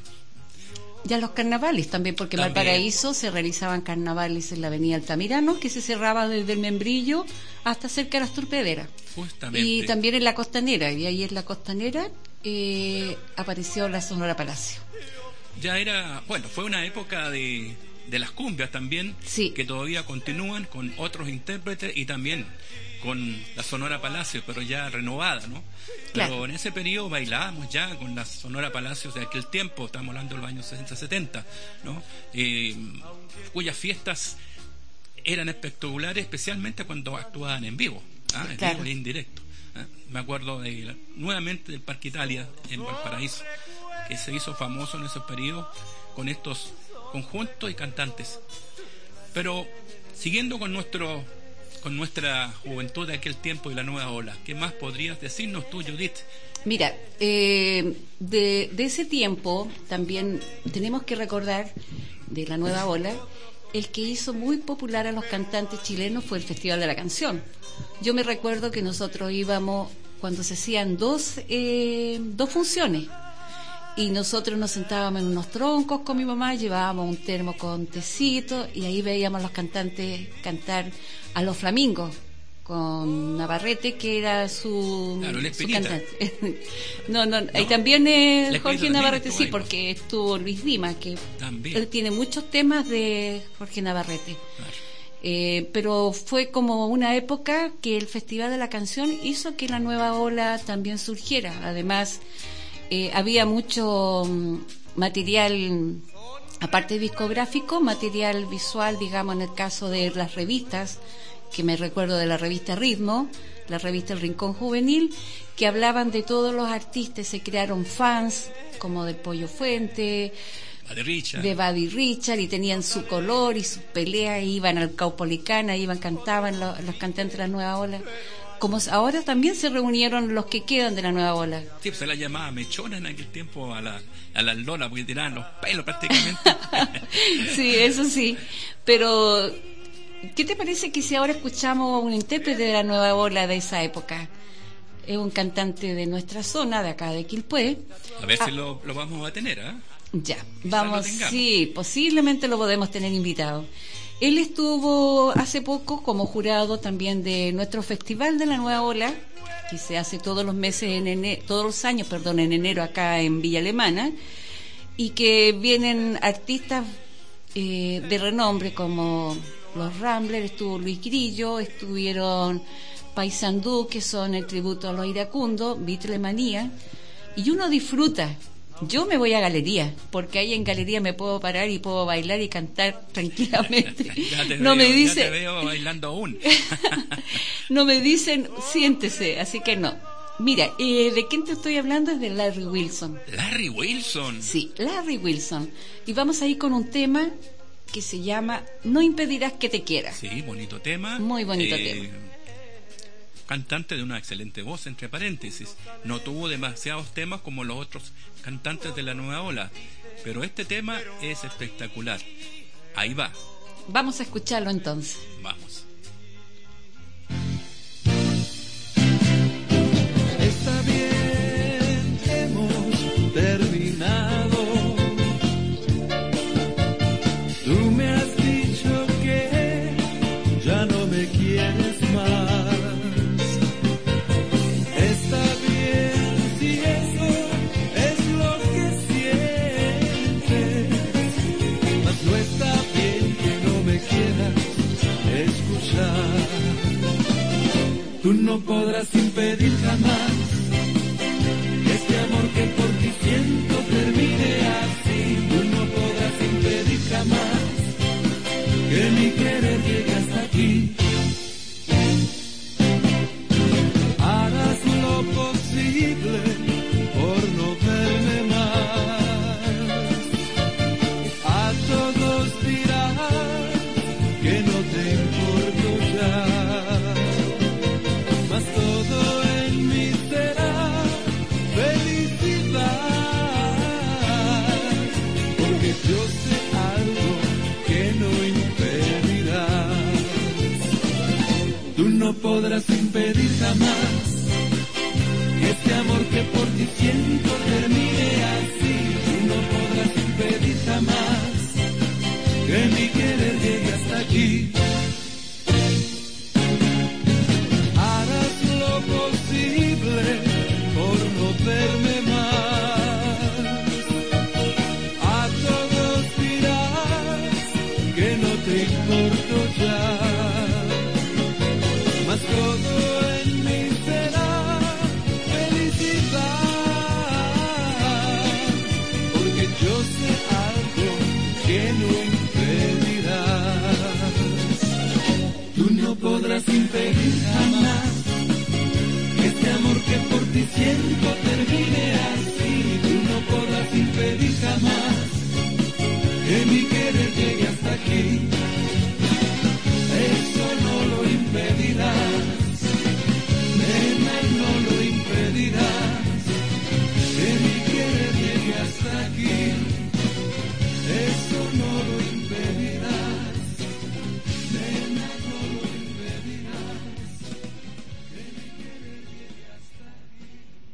y a los carnavales también, porque en También. Valparaíso se realizaban carnavales en la avenida Altamirano, que se cerraba desde el Membrillo hasta cerca de las Torpederas. Justamente. Y también en la Costanera, y ahí en la Costanera eh, apareció la Sonora Palacio. Ya era, bueno, fue una época de, de las cumbias también, Sí. que todavía continúan con otros intérpretes y también con la Sonora Palacio, pero ya renovada, ¿no? Pero Claro. en ese periodo bailábamos ya con la Sonora Palacio de aquel tiempo, estamos hablando de los años sesenta, setenta, ¿no? Eh, cuyas fiestas eran espectaculares, especialmente cuando actuaban en vivo, ¿ah? En Claro. vivo e indirecto. ¿ah? Me acuerdo de la- nuevamente del Parque Italia en Valparaíso, que se hizo famoso en ese periodo con estos conjuntos y cantantes. Pero siguiendo con nuestro con nuestra juventud de aquel tiempo y la nueva ola, ¿qué más podrías decirnos tú, Judith? Mira, eh, de, de ese tiempo también tenemos que recordar de la nueva ola, el que hizo muy popular a los cantantes chilenos fue el Festival de la Canción. Yo me recuerdo que nosotros íbamos cuando se hacían dos, eh, dos funciones y nosotros nos sentábamos en unos troncos con mi mamá, llevábamos un termo con tecito y ahí veíamos a los cantantes cantar a los Flamingos con Navarrete, que era su, Claro, el su Espinita. cantante. no, no, ahí No. también es El Jorge Espinita Navarrete, también sí, estuvo ahí. porque estuvo Luis Dimas, que También. él tiene muchos temas de Jorge Navarrete. Claro. Eh, pero fue como una época que el Festival de la Canción hizo que la nueva ola también surgiera. Además, eh, había mucho mm, material, aparte discográfico, material visual, digamos, en el caso de las revistas, que me recuerdo de la revista Ritmo, la revista El Rincón Juvenil, que hablaban de todos los artistas, se crearon fans, como del Pollo Fuente, de Richard. de Buddy Richard, y tenían su color y sus peleas, y iban al Caupolicana, iban, cantaban los, los cantantes de la nueva ola. Como ahora también se reunieron los que quedan de la nueva ola. Sí, se la llamaba mechona en aquel tiempo a la, a la Lola, porque tiraban los pelos prácticamente. Sí, eso sí. Pero, ¿qué te parece que si ahora escuchamos un intérprete de la nueva ola de esa época? Es un cantante de nuestra zona, de acá de Quilpué. A ver Ah. si lo, lo vamos a tener, ¿ah? Ya, lo vamos, tengamos. sí, posiblemente lo podemos tener invitado. Él estuvo hace poco como jurado también de nuestro Festival de la Nueva Ola, que se hace todos los meses, en ene- todos los años, perdón, en enero acá en Villa Alemana, y que vienen artistas eh, de renombre como los Ramblers, estuvo Luis Grillo, estuvieron Paysandú, que son el tributo a los iracundos, Beatlemanía, y uno disfruta. Yo me voy a galería, porque ahí en galería me puedo parar y puedo bailar y cantar tranquilamente. Ya te No veo, me ya dice, te veo bailando aún. no me dicen siéntese, así que no. Mira, eh, ¿de quién te estoy hablando? Es de Larry Wilson. Larry Wilson. Sí, Larry Wilson. Y vamos a ir con un tema que se llama No impedirás que te quiera. Sí, bonito tema. Muy bonito tema. Cantante de una excelente voz, entre paréntesis. No tuvo demasiados temas como los otros cantantes de la nueva ola, pero este tema es espectacular. Ahí va, Vamos a escucharlo entonces. vamos. Está bien, hemos terminado. Tú me has dicho que ya no me quieres más. Está bien si eso es lo que sientes, mas no está bien que no me quieras escuchar. Tú no podrás impedir jamás que este amor que por ti siento termine así. Tú no podrás impedir jamás querer llegue hasta aquí. Harás lo posible por no verme más. A todos dirás que no te importo ya, mas todo en mí será felicidad, porque yo sé algo que no impedirás. Tú no podrás impedir jamás que este amor que por ti siento termine así. Tú no podrás impedir jamás que mi querer llegue hasta aquí. Harás lo posible por no verme más. A todos dirás que no te importo ya, mas todo en mí será felicidad, porque yo sé algo que no impedirás. Tú no podrás impedir jamás que este amor que por ti siento termine así. Tú no podrás impedir jamás que mi querer llegue hasta aquí. Eso no lo impedirás, nena, no lo impedirás, que mi querer llegue hasta aquí. Eso no lo impedirás, nena, no lo impedirás, que mi querer llegue hasta aquí.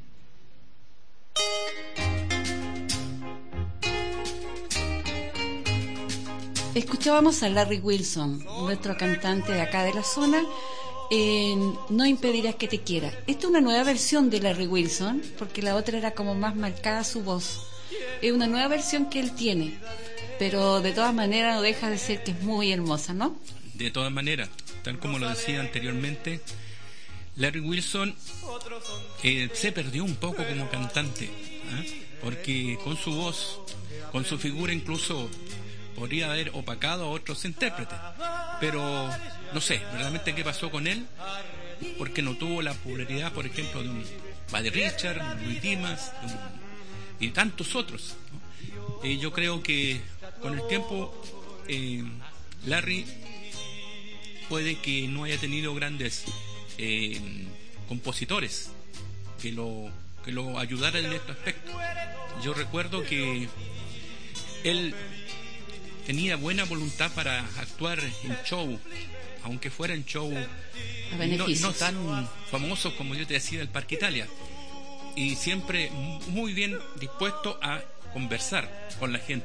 Escuchábamos a Larry Wilson, nuestro cantante de acá de la zona, en No impedirás que te quiera. Esta es una nueva versión de Larry Wilson, porque la otra era como más marcada su voz. Es una nueva versión que él tiene, pero de todas maneras no deja de ser que es muy hermosa, ¿no? De todas maneras, tal como lo decía anteriormente, Larry Wilson eh, se perdió un poco como cantante, ¿eh? Porque con su voz, con su figura incluso podría haber opacado a otros intérpretes, pero no sé realmente qué pasó con él, porque no tuvo la popularidad, por ejemplo, de un Buddy Richard, un Luis Dimas, de un, y tantos otros, ¿no? Eh, yo creo que con el tiempo eh, Larry puede que no haya tenido grandes eh, compositores que lo que lo ayudaran en este aspecto. Yo recuerdo que él tenía buena voluntad para actuar en show, aunque fuera en show no, no tan famosos como yo te decía el Parque Italia, y siempre muy bien dispuesto a conversar con la gente.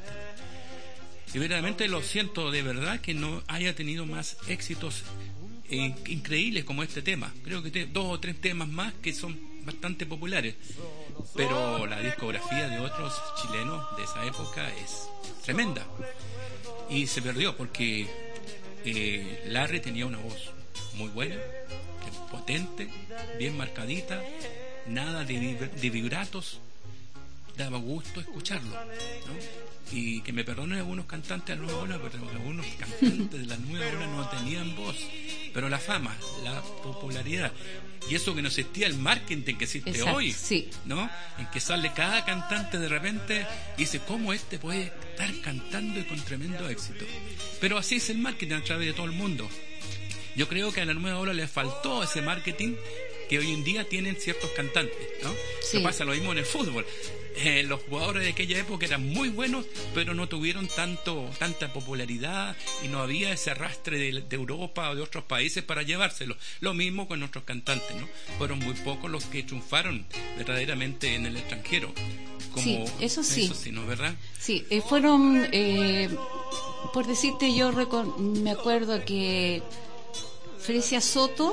Y verdaderamente lo siento de verdad que no haya tenido más éxitos eh, increíbles como este tema. Creo que tiene dos o tres temas más que son bastante populares, pero la discografía de otros chilenos de esa época es tremenda. Y se perdió porque eh, Larry tenía una voz muy buena, potente, bien marcadita, nada de, vib- de vibratos, daba gusto escucharlo, ¿no? Y que me perdonen algunos cantantes de la nueva ola, pero algunos cantantes de la nueva ola no tenían voz, pero la fama, la popularidad, y eso que no existía el marketing que existe Exacto, hoy, sí. ¿no? En que sale cada cantante de repente y dice, ¿cómo este puede estar cantando y con tremendo éxito? Pero así es el marketing a través de todo el mundo. Yo creo que a la nueva ola le faltó ese marketing que hoy en día tienen ciertos cantantes, ¿no? Sí. Que pasa lo mismo en el fútbol. Eh, los jugadores de aquella época eran muy buenos, pero no tuvieron tanto tanta popularidad y no había ese arrastre de, de Europa o de otros países para llevárselo. Lo mismo con nuestros cantantes, ¿no? Fueron muy pocos los que triunfaron verdaderamente en el extranjero. Como, sí, eso sí. Eso sí, ¿no es verdad? Sí, eh, fueron, eh, por decirte, yo recor- me acuerdo que Fresia Soto,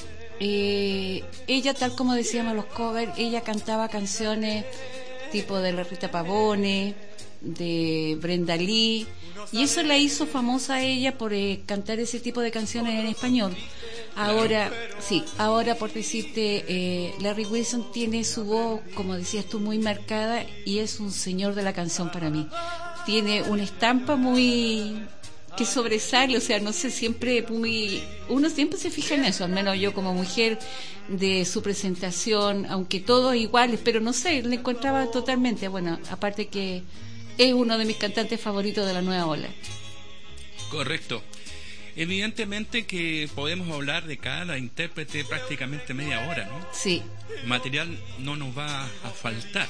eh, ella, tal como decíamos los covers, ella cantaba canciones tipo de la Rita Pavone, de Brenda Lee, y eso la hizo famosa a ella por eh, cantar ese tipo de canciones en español. Ahora, sí, ahora por decirte, eh, Larry Wilson tiene su voz, como decías tú, muy marcada, y es un señor de la canción para mí. Tiene una estampa muy que sobresale, o sea, no sé, siempre muy, uno siempre se fija en eso, al menos yo como mujer, de su presentación, aunque todos iguales, pero no sé, le encontraba totalmente, bueno, aparte que es uno de mis cantantes favoritos de la nueva ola. Correcto. Evidentemente que podemos hablar de cada intérprete prácticamente media hora, ¿no? Sí. Material no nos va a faltar.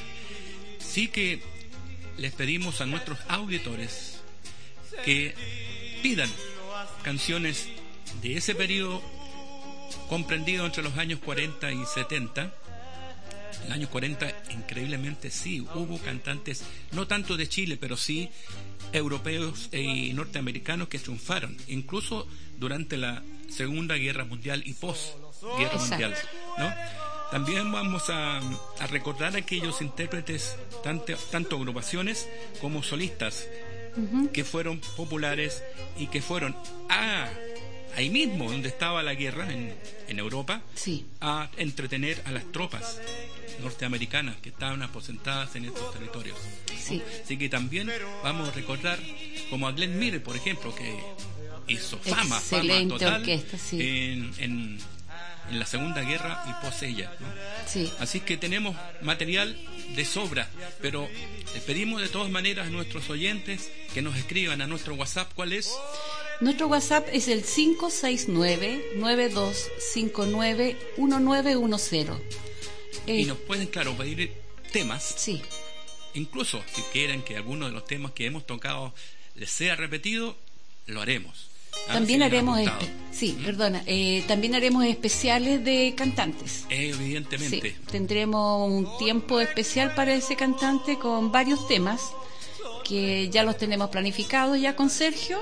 Sí que les pedimos a nuestros auditores que pidan canciones de ese periodo comprendido entre los años cuarenta y setenta. En los años cuarenta, increíblemente, sí, hubo cantantes, no tanto de Chile, pero sí europeos y norteamericanos que triunfaron, incluso durante la Segunda Guerra Mundial y post-Guerra Exacto. Mundial, ¿no? También vamos a, a recordar a aquellos intérpretes, tanto, tanto agrupaciones como solistas, uh-huh. que fueron populares y que fueron a, ahí mismo donde estaba la guerra, en, en Europa, sí. a entretener a las tropas norteamericanas que estaban aposentadas en estos territorios. Sí. Así que también vamos a recordar como a Glenn Miller, por ejemplo, que hizo fama, excelente fama total orquesta, sí. en, en, en la Segunda Guerra y pos ella, ¿no? Sí. Así que tenemos material de sobra, pero les pedimos de todas maneras a nuestros oyentes que nos escriban a nuestro WhatsApp. ¿Cuál es? Nuestro WhatsApp es el cinco seis nueve, nueve dos cinco nueve, uno nueve uno cero. Eh, y nos pueden, claro, pedir temas. Sí. Incluso si quieren que alguno de los temas que hemos tocado les sea repetido, lo haremos. Ah, también si haremos, espe- sí, ¿Mm? perdona, eh, también haremos especiales de cantantes. Evidentemente. Sí, tendremos un tiempo especial para ese cantante con varios temas que ya los tenemos planificados ya con Sergio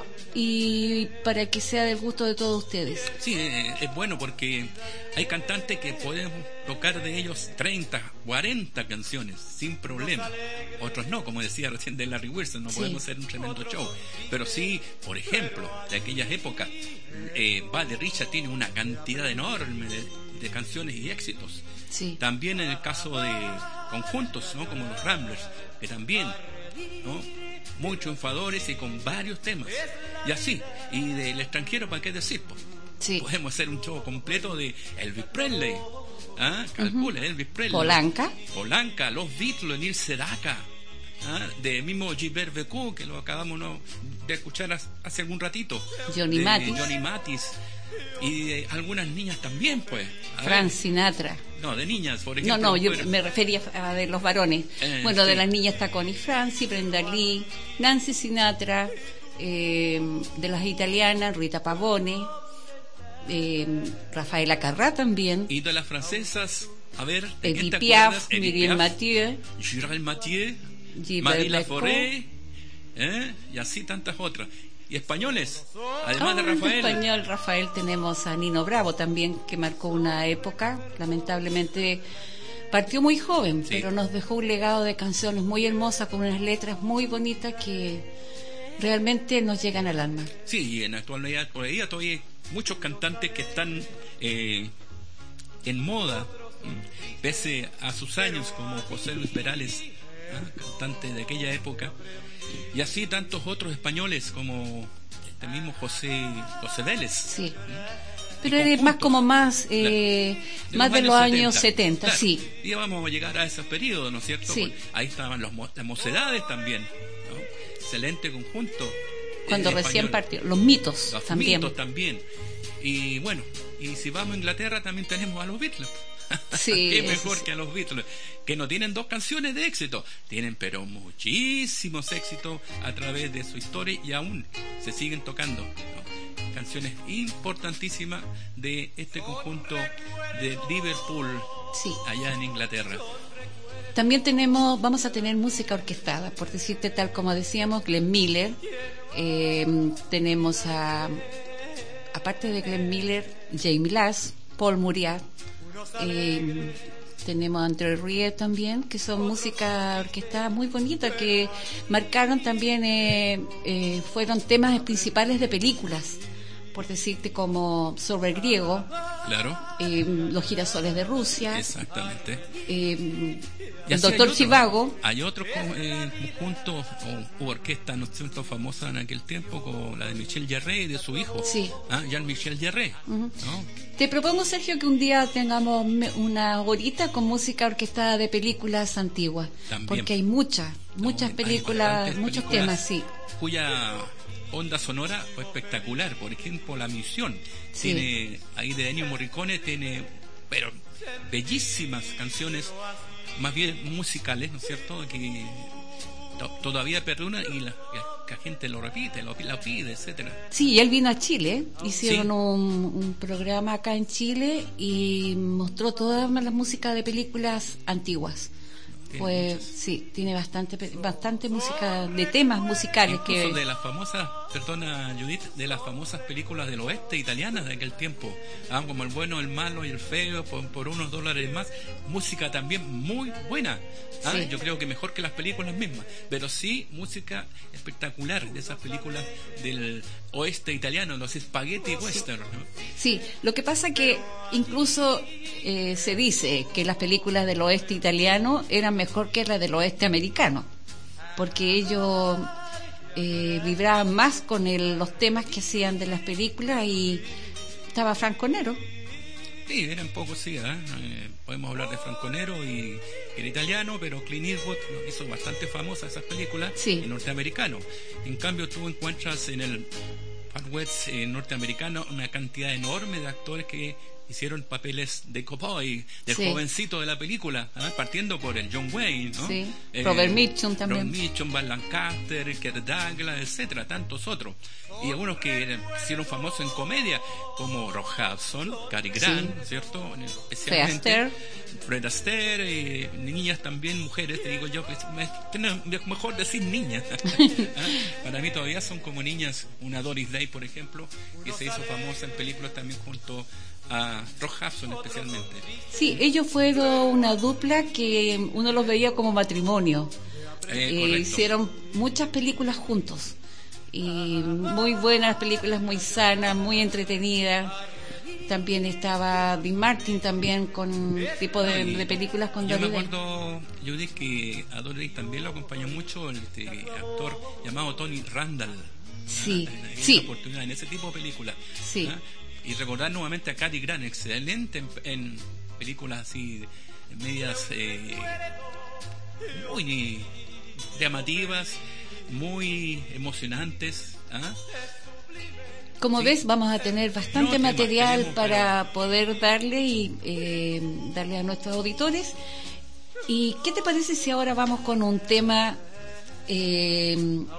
y para que sea del gusto de todos ustedes. Sí, eh, es bueno porque hay cantantes que podemos tocar de ellos treinta, cuarenta canciones sin problema. Otros no, como decía recién de Larry Wilson, no Sí. podemos hacer un tremendo show. Pero sí, por ejemplo, de aquellas épocas, eh, Buddy Richard tiene una cantidad enorme de, de canciones y éxitos. Sí. También en el caso de conjuntos, ¿no? Como los Ramblers, que también, ¿no? muy triunfadores y con varios temas. Y así, y del extranjero, ¿para qué decir? Pues, Sí. podemos hacer un show completo de Elvis Presley. ¿Ah? Calcula, uh-huh. Elvis Presley. Polanca. Polanca, los Beatles, Neil Sedaka. ¿Ah? De mismo Gilbert Bécaud, que lo acabamos, ¿no? de escuchar hace algún ratito. Johnny de, Mathis. de Johnny Mathis. Y de algunas niñas también, pues. A Frank ver. Sinatra. No, de niñas, por ejemplo. No, no, yo fueron- me refería a de los varones. Eh, bueno, sí. de las niñas está Connie Francis, Brenda Lee, Nancy Sinatra, eh, de las italianas, Rita Pavone, eh, Rafaela Carrà también, Y de las francesas, a ver, ¿de quién Edith te Piaf, acuerdas? Edith Miriam Piaf, Mathieu, Gérald Mathieu, Gilbert Marie Bécaud. Laforêt, ¿eh? y así tantas otras. Y españoles, además de Ah, Rafael. En español, Rafael, tenemos a Nino Bravo también, que marcó una época, lamentablemente partió muy joven, Sí. pero nos dejó un legado de canciones muy hermosas, con unas letras muy bonitas que realmente nos llegan al alma. Sí, y en la actualidad por ahí todavía hay muchos cantantes que están eh, en moda, ¿m? pese a sus años, como José Luis Perales, ¿ah? cantante de aquella época, y así tantos otros españoles como este mismo José José Vélez. Sí. ¿m? Pero Y eres más conjuntos. como más, eh, De más de los años setenta, Claro. sí. Y vamos a llegar a esos periodos, ¿no es cierto? Sí. Porque ahí estaban los, mo- las mocedades también, ¿no? Excelente conjunto. eh, Cuando recién español. partió. Los mitos Los también. mitos también. Y bueno, y si vamos a Inglaterra también tenemos a los Beatles. Sí, Qué eso mejor sí. que a los Beatles, que no tienen dos canciones de éxito, tienen pero muchísimos éxitos a través de su historia y aún se siguen tocando, ¿no? Canciones importantísimas de este conjunto de Liverpool, Sí. allá en Inglaterra. También tenemos, vamos a tener música orquestada, por decirte tal como decíamos, Glenn Miller. Eh, tenemos a, aparte de Glenn Miller, Jamie Lass, Paul Muriat. Eh, tenemos a André Rieu también, que son música orquestada muy bonita, que marcaron también, eh, eh, fueron temas principales de películas. por decirte, como Sobre el griego, Claro, eh, Los girasoles de Rusia, exactamente. eh, Y el así Doctor hay otro, Zhivago. Hay otros co- eh, conjuntos o u orquestas, ¿no es cierto?, famosas en aquel tiempo, como la de Michel Jarre y de su hijo, Sí. ¿ah? Jean-Michel Jarre, ¿no? Te propongo, Sergio, que un día tengamos me- una horita con música orquestada de películas antiguas, También. porque hay muchas, muchas Hay películas, bastantes muchos películas temas, sí. Cuya onda sonora fue espectacular. Por ejemplo, La Misión. Sí. Tiene ahí de Ennio Morricone, tiene, pero bellísimas canciones, más bien musicales, ¿no es cierto?, que to- todavía perduran y la, que la gente lo repite, lo, la pide, etcétera. Sí, y él vino a Chile, hicieron Sí. un, un programa acá en Chile y mostró toda la música de películas antiguas. Tiene Pues muchas. sí, tiene bastante pe- bastante música, de temas musicales Incluso que... de las famosas, perdona Judith, de las famosas películas del oeste italianas de aquel tiempo, ah, como El bueno, el malo y el feo, por, por unos dólares más, música también muy buena, ah, Sí. yo creo que mejor que las películas mismas, pero sí música espectacular de esas películas del oeste italiano, los spaghetti western, ¿no? Sí, lo que pasa que incluso eh, se dice que las películas del oeste italiano eran mejor que las del oeste americano, porque ellos eh, vibraban más con el- los temas que hacían de las películas y estaba Franco Nero. Sí, era un poco sí, ¿eh? Eh, podemos hablar de Franco Nero y el italiano, pero Clint Eastwood hizo bastante famosas esas películas Sí. en norteamericano. En cambio, tú encuentras en el Far West eh, norteamericano una cantidad enorme de actores que hicieron papeles de cowboy, del Sí. jovencito de la película, ¿ah? Partiendo por el John Wayne, ¿no? Sí. Robert Mitchum también. Robert Mitchum, Van Lancaster, Kirk Douglas, etcétera, tantos otros. Y algunos que eran- se hicieron famosos en comedia, como Rock Hudson, Cary Grant, Sí. ¿cierto? Especialmente Astaire. Fred Astaire, eh, niñas también, mujeres, te digo yo, que es- me- tiene- mejor decir niñas. ¿Ah? Para mí todavía son como niñas, una Doris Day, por ejemplo, que se hizo famosa en películas también junto a Rock Hudson especialmente. Sí, ellos fueron una dupla que uno los veía como matrimonio. Eh, Eh, correcto. hicieron muchas películas juntos y muy buenas películas, muy sanas, muy entretenidas. También estaba Dean Martin también con tipo de, de películas con Yo me Doris Day. acuerdo, Judith, que a Doris Day también lo acompañó mucho el este, actor llamado Tony Randall. Sí, ¿ah? En sí. esa oportunidad, en ese tipo de películas. Sí. ¿ah? Y recordar nuevamente a Cary Grant, excelente en, en películas así, medias eh, muy llamativas, muy emocionantes. ¿ah? Como Sí. ves, vamos a tener bastante No, tenemos- material tenemos, para poder darle y eh, darle a nuestros auditores. ¿Y qué te parece si ahora vamos con un tema eh,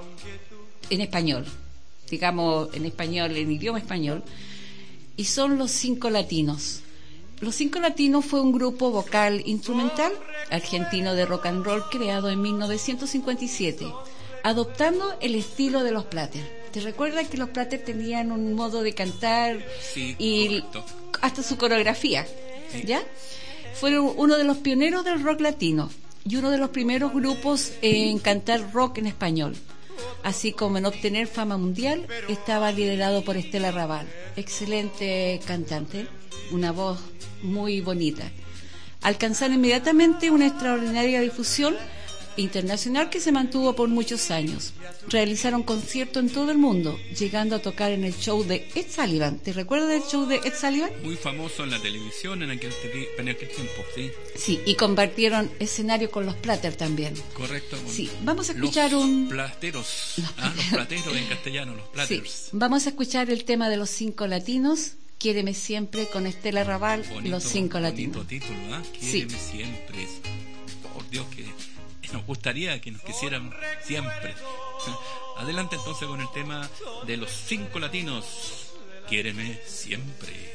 en español? Digamos, en español, en idioma español. Y son Los Cinco Latinos. Los Cinco Latinos fue un grupo vocal instrumental argentino de rock and roll creado en mil novecientos cincuenta y siete, adoptando el estilo de los Platters. ¿Te recuerdas que los Platters tenían un modo de cantar Sí, y correcto. hasta su coreografía? Sí. ¿Ya? Fueron uno de los pioneros del rock latino y uno de los primeros grupos en cantar rock en español. Así como en obtener fama mundial, estaba liderado por Estela Raval, excelente cantante, una voz muy bonita. Alcanzaron inmediatamente una extraordinaria difusión internacional que se mantuvo por muchos años. Realizaron conciertos en todo el mundo, llegando a tocar en el show de Ed Sullivan. ¿Te recuerdas del show de Ed Sullivan? Muy famoso en la televisión en aquel, tri- en aquel tiempo, sí. Sí, y compartieron escenario con los Platters también. Correcto. con Sí, vamos a escuchar los un... plateros. Los Ah, los plateros en castellano, los Sí, platters. vamos a escuchar el tema de Los Cinco Latinos, Quiéreme Siempre, con Estela Raval, Bonito, Los Cinco bonito Latinos. título, ¿ah? Sí. Quiéreme siempre. Por Dios, que nos gustaría que nos quisieran siempre. Adelante entonces con el tema de Los Cinco Latinos. Quiéreme siempre.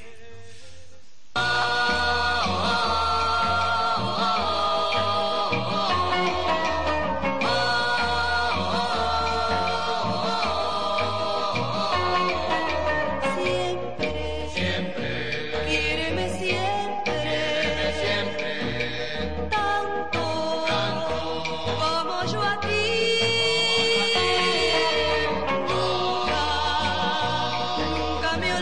Quiéreme siempre, tanto, como yo a ti. Nunca, nunca me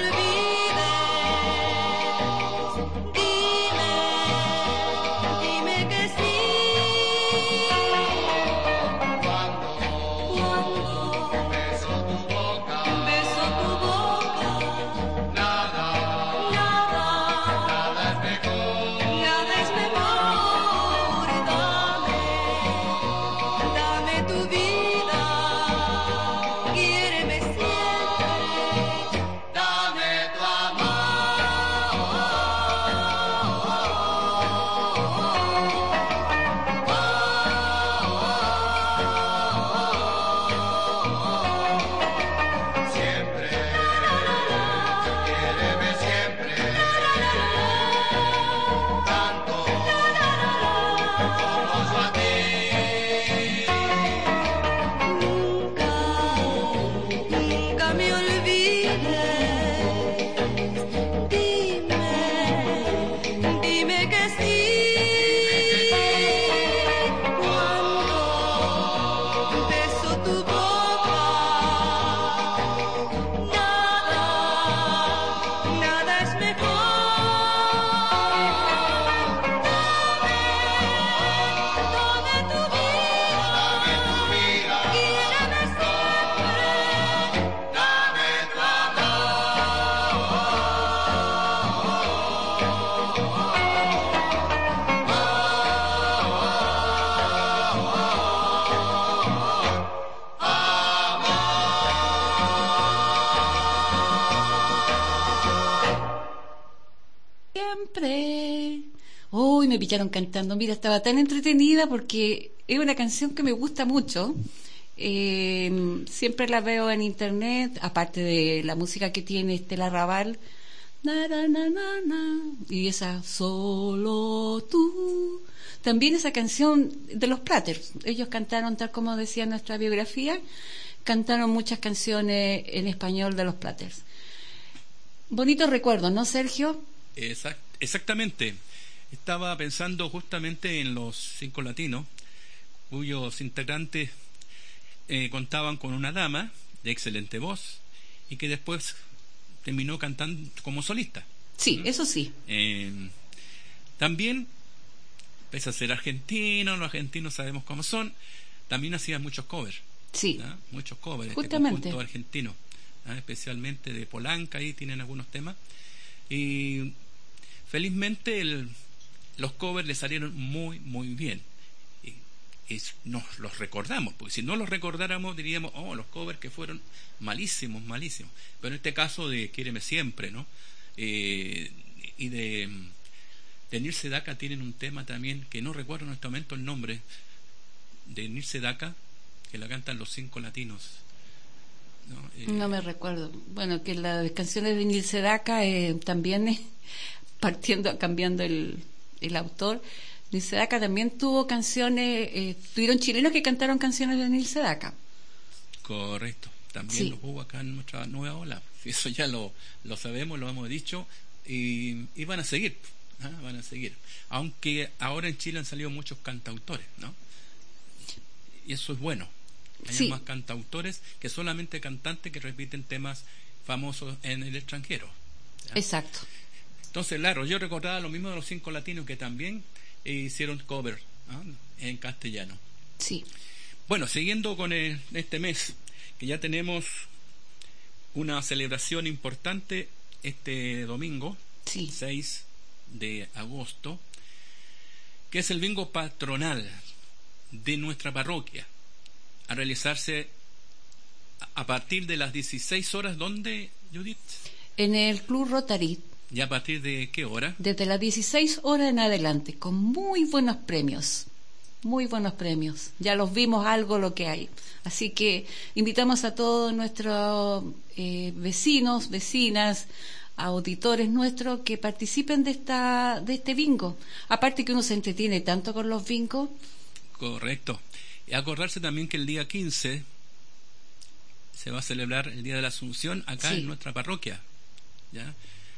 siempre. Uy, me pillaron cantando. Mira, estaba tan entretenida porque es una canción que me gusta mucho. Eh, siempre la veo en internet, aparte de la música que tiene Estela Raval. Na, na, na, na, na. Y esa Solo tú. También esa canción de los Platters. Ellos cantaron, tal como decía nuestra biografía, cantaron muchas canciones en español de los Platters. Bonitos recuerdos, ¿no, Sergio? Exact, exactamente. Estaba pensando justamente en los cinco latinos, cuyos integrantes eh, contaban con una dama de excelente voz y que después terminó cantando como solista. Sí, ¿Mm? eso sí. Eh, también, pese a ser argentino, los argentinos sabemos cómo son, también hacían muchos covers. Sí. ¿Ah? Muchos covers. Justamente. Este conjunto argentino, ¿ah? Especialmente de Polanca, ahí tienen algunos temas. Y felizmente el, los covers le salieron muy, muy bien. Y, y nos los recordamos, porque si no los recordáramos diríamos, oh, los covers que fueron malísimos, malísimos. Pero en este caso de Quiéreme Siempre, ¿no? Eh, y de, de Nil Sedaka tienen un tema también, que no recuerdo en este momento el nombre, de Nil Sedaka, que la cantan los cinco latinos. No, eh, no me recuerdo. Bueno, que las canciones de Nil Sedaka eh, también, eh, partiendo, cambiando el, el autor, Nil Sedaka también tuvo canciones, eh, tuvieron chilenos que cantaron canciones de Nil Sedaka. Correcto, también Sí. los hubo acá en nuestra nueva ola. Eso ya lo, lo sabemos, lo hemos dicho, y, y van a seguir, ¿ah? van a seguir. Aunque ahora en Chile han salido muchos cantautores, ¿no? Y eso es bueno. Hay Sí. más cantautores que solamente cantantes que repiten temas famosos en el extranjero. ¿Ya? Exacto. Entonces, claro, yo recordaba lo mismo de los cinco latinos que también eh, hicieron cover, ¿ah? en castellano. Sí. Bueno, siguiendo con el- este mes, que ya tenemos una celebración importante este domingo, Sí. seis de agosto, que es el bingo patronal de nuestra parroquia, a realizarse a- a partir de las dieciséis horas, ¿dónde, Judith? En el Club Rotary, ¿Y a partir de qué hora? desde las dieciséis horas en adelante, con muy buenos premios. Muy buenos premios. Ya los vimos algo lo que hay. Así que invitamos a todos nuestros eh, vecinos, vecinas, auditores nuestros que participen de esta de este bingo. Aparte que uno se entretiene tanto con los bingos. Correcto. Y acordarse también que el día quince se va a celebrar el Día de la Asunción acá Sí. en nuestra parroquia, ¿ya?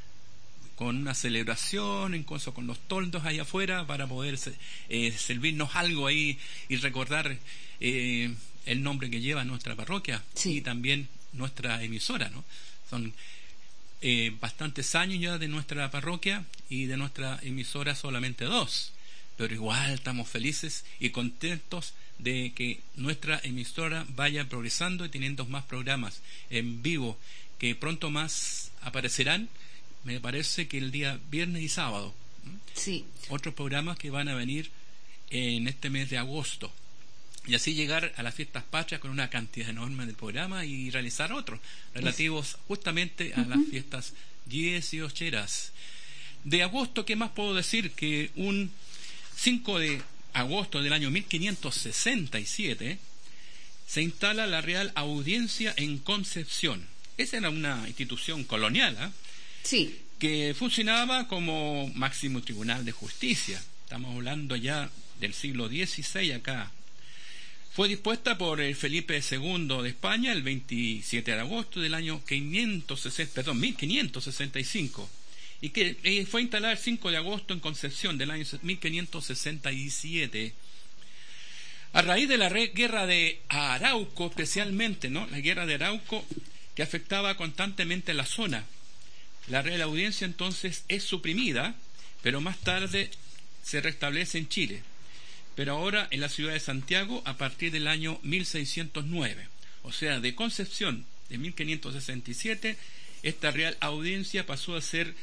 Con una celebración, incluso con los toldos ahí afuera, para poder eh, servirnos algo ahí y recordar eh, el nombre que lleva nuestra parroquia. Sí. Y también nuestra emisora, ¿no? Son eh, bastantes años ya de nuestra parroquia, y de nuestra emisora solamente dos, pero igual estamos felices y contentos de que nuestra emisora vaya progresando y teniendo más programas en vivo que pronto más aparecerán. Me parece que el día viernes y sábado, ¿m? Sí. Otros programas que van a venir en este mes de agosto, y así llegar a las fiestas patrias con una cantidad enorme de programas y realizar otros relativos justamente a las fiestas dieciocheras de agosto. ¿Qué más puedo decir? Que un cinco de agosto del año mil quinientos sesenta y siete se instala la Real Audiencia en Concepción. Esa era una institución colonial, ¿eh? Sí. que funcionaba como máximo tribunal de justicia. Estamos hablando ya del siglo dieciséis acá. Fue dispuesta por el Felipe segundo de España el veintisiete de agosto del año quinientos sesenta, perdón, mil quinientos sesenta y cinco, y que eh, fue instalada el cinco de agosto en Concepción del año mil quinientos sesenta y siete. A raíz de la re- guerra de Arauco, especialmente, ¿no? La guerra de Arauco, que afectaba constantemente la zona. La Real Audiencia entonces es suprimida, pero más tarde se restablece en Chile, pero ahora en la ciudad de Santiago a partir del año mil seiscientos nueve. O sea, de Concepción de mil quinientos sesenta y siete, esta Real Audiencia pasó a ser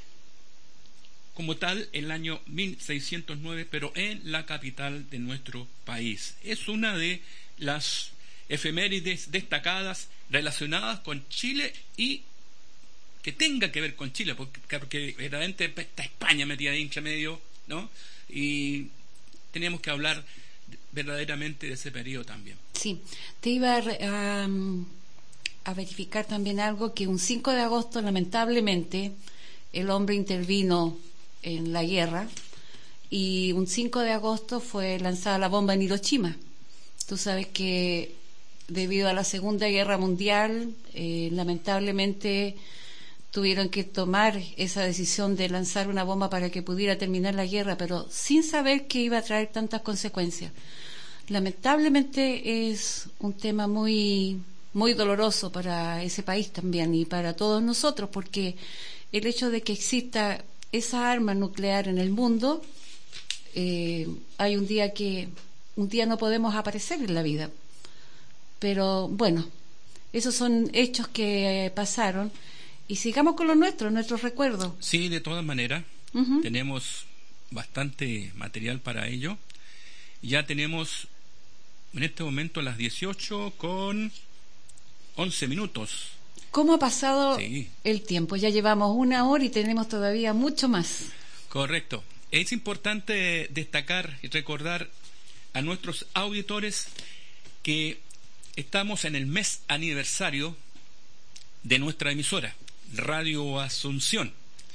como tal el año mil seiscientos nueve, pero en la capital de nuestro país. Es una de las efemérides destacadas relacionadas con Chile y que tenga que ver con Chile, porque, porque verdaderamente está España metida ahí entre medio, ¿no? Y teníamos que hablar verdaderamente de ese periodo también. Sí, te iba a, re- a, mm, a verificar también algo, que un cinco de agosto, lamentablemente, el hombre intervino en la guerra y un cinco de agosto fue lanzada la bomba en Hiroshima. Tú sabes que debido a la Segunda Guerra Mundial, eh, lamentablemente tuvieron que tomar esa decisión de lanzar una bomba para que pudiera terminar la guerra, pero sin saber que iba a traer tantas consecuencias. Lamentablemente es un tema muy, muy doloroso para ese país también y para todos nosotros, porque el hecho de que exista esa arma nuclear en el mundo, eh, hay un día que un día no podemos aparecer en la vida. Pero bueno, esos son hechos que eh, pasaron. Y sigamos con lo nuestro, nuestros recuerdos. Sí, de todas maneras, Ujú. tenemos bastante material para ello. Ya tenemos en este momento las dieciocho con once minutos. ¿Cómo ha pasado Sí. el tiempo? Ya llevamos una hora y tenemos todavía mucho más. Correcto. Es importante destacar y recordar a nuestros auditores que estamos en el mes aniversario de nuestra emisora, Radio Asunción,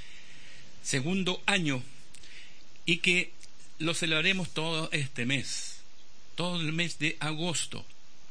segundo año, y que lo celebraremos todo este mes, todo el mes de agosto.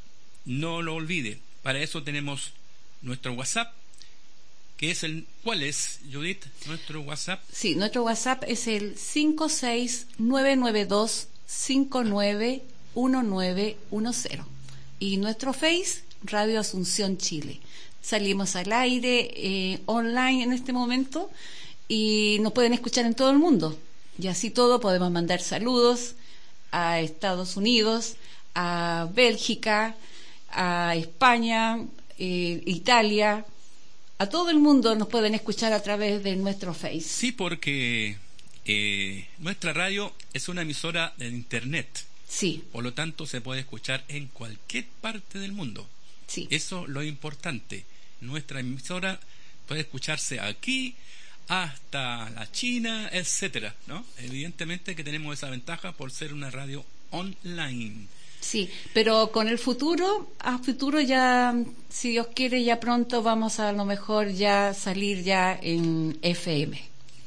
No lo olviden. Para eso tenemos nuestro WhatsApp, que es el... ¿Cuál es, Judith, nuestro WhatsApp? Sí, nuestro WhatsApp es el cinco seis nueve nueve dos cinco nueve uno nueve uno cero y nuestro Face, Radio Asunción Chile. Salimos al aire eh, online en este momento y nos pueden escuchar en todo el mundo. Y así todo podemos mandar saludos a Estados Unidos, a Bélgica, a España, eh, Italia. A todo el mundo nos pueden escuchar a través de nuestro Face. Sí, porque eh, nuestra radio es una emisora de internet. Sí, Por lo tanto, se puede escuchar en cualquier parte del mundo. sí. Eso es lo importante. Nuestra emisora puede escucharse aquí hasta la China, etcétera, ¿no? Evidentemente que tenemos esa ventaja por ser una radio online. Sí, pero con el futuro, a futuro ya, si Dios quiere, ya pronto vamos a, a lo mejor ya salir ya en F M.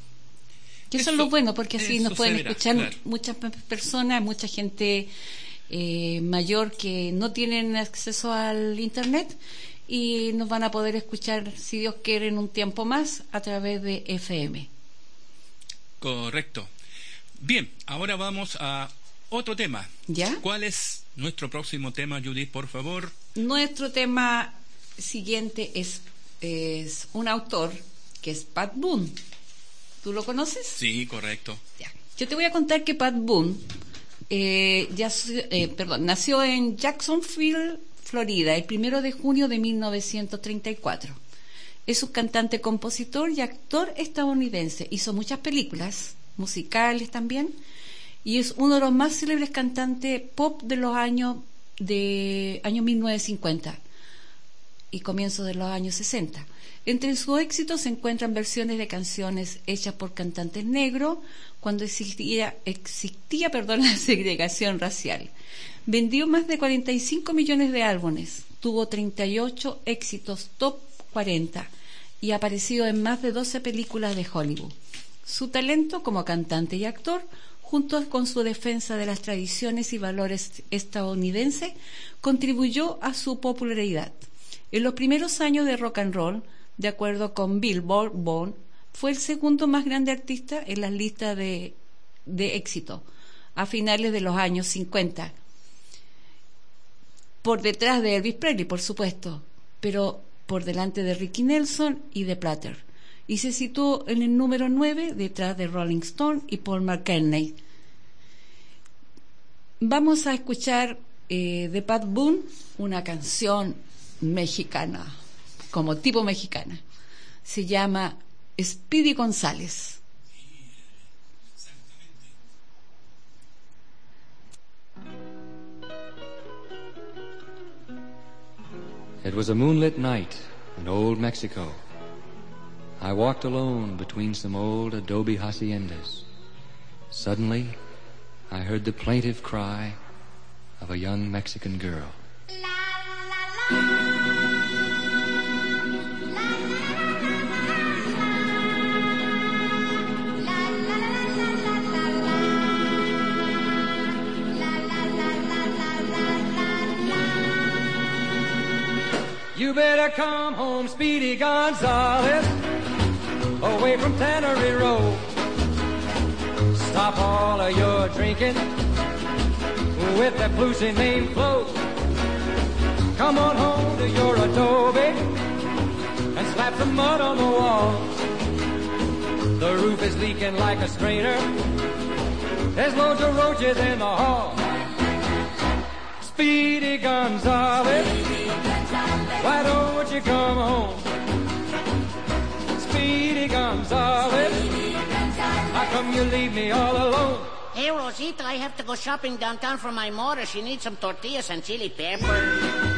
Que eso, Eso- es lo bueno, porque así eso nos pueden se verá, escuchar claro. muchas pe- personas, mucha gente eh, mayor que no tienen acceso al Internet y nos van a poder escuchar, si Dios quiere, en un tiempo más a través de F M. Correcto. Bien, ahora vamos a otro tema. ¿Ya? ¿Cuál es nuestro próximo tema, Judith, por favor? Nuestro tema siguiente es, es un autor que es Pat Boone. ¿Tú lo conoces? Sí, correcto. Ya. Yo te voy a contar que Pat Boone eh, ya, su- eh, perdón, nació en Jacksonville, Florida, el primero de junio de mil novecientos treinta y cuatro. Es un cantante, compositor y actor estadounidense. Hizo muchas películas, musicales también, y es uno de los más célebres cantantes pop de los años de años mil novecientos cincuenta y comienzos de los años sesenta. Entre sus éxitos se encuentran versiones de canciones hechas por cantantes negros cuando existía, existía perdón, la segregación racial. Vendió más de cuarenta y cinco millones de álbumes, tuvo treinta y ocho éxitos top cuarenta y ha aparecido en más de doce películas de Hollywood. Su talento como cantante y actor, junto con su defensa de las tradiciones y valores estadounidenses, contribuyó a su popularidad. En los primeros años de rock and roll, de acuerdo con Billboard, Boone fue el segundo más grande artista en las listas de, de éxito a finales de los años cincuenta, por detrás de Elvis Presley, por supuesto, pero por delante de Ricky Nelson y de Platter, y se situó en el número nueve detrás de Rolling Stone y Paul McCartney. Vamos a escuchar eh, de Pat Boone una canción mexicana, como tipo mexicana. Se llama Speedy González. It was a moonlit night in old Mexico. I walked alone between some old adobe haciendas. Suddenly, I heard the plaintive cry of a young Mexican girl. You better come home, Speedy Gonzales, away from Tannery Road. Stop all of your drinking with that Lucy name float. Come on home to your adobe and slap some mud on the walls. The roof is leaking like a strainer. There's loads of roaches in the hall. Speedy Gonzales, why don't you come home? Speedy Gonzales, how come you leave me all alone? Hey, Rosita, I have to go shopping downtown for my mother. She needs some tortillas and chili pepper.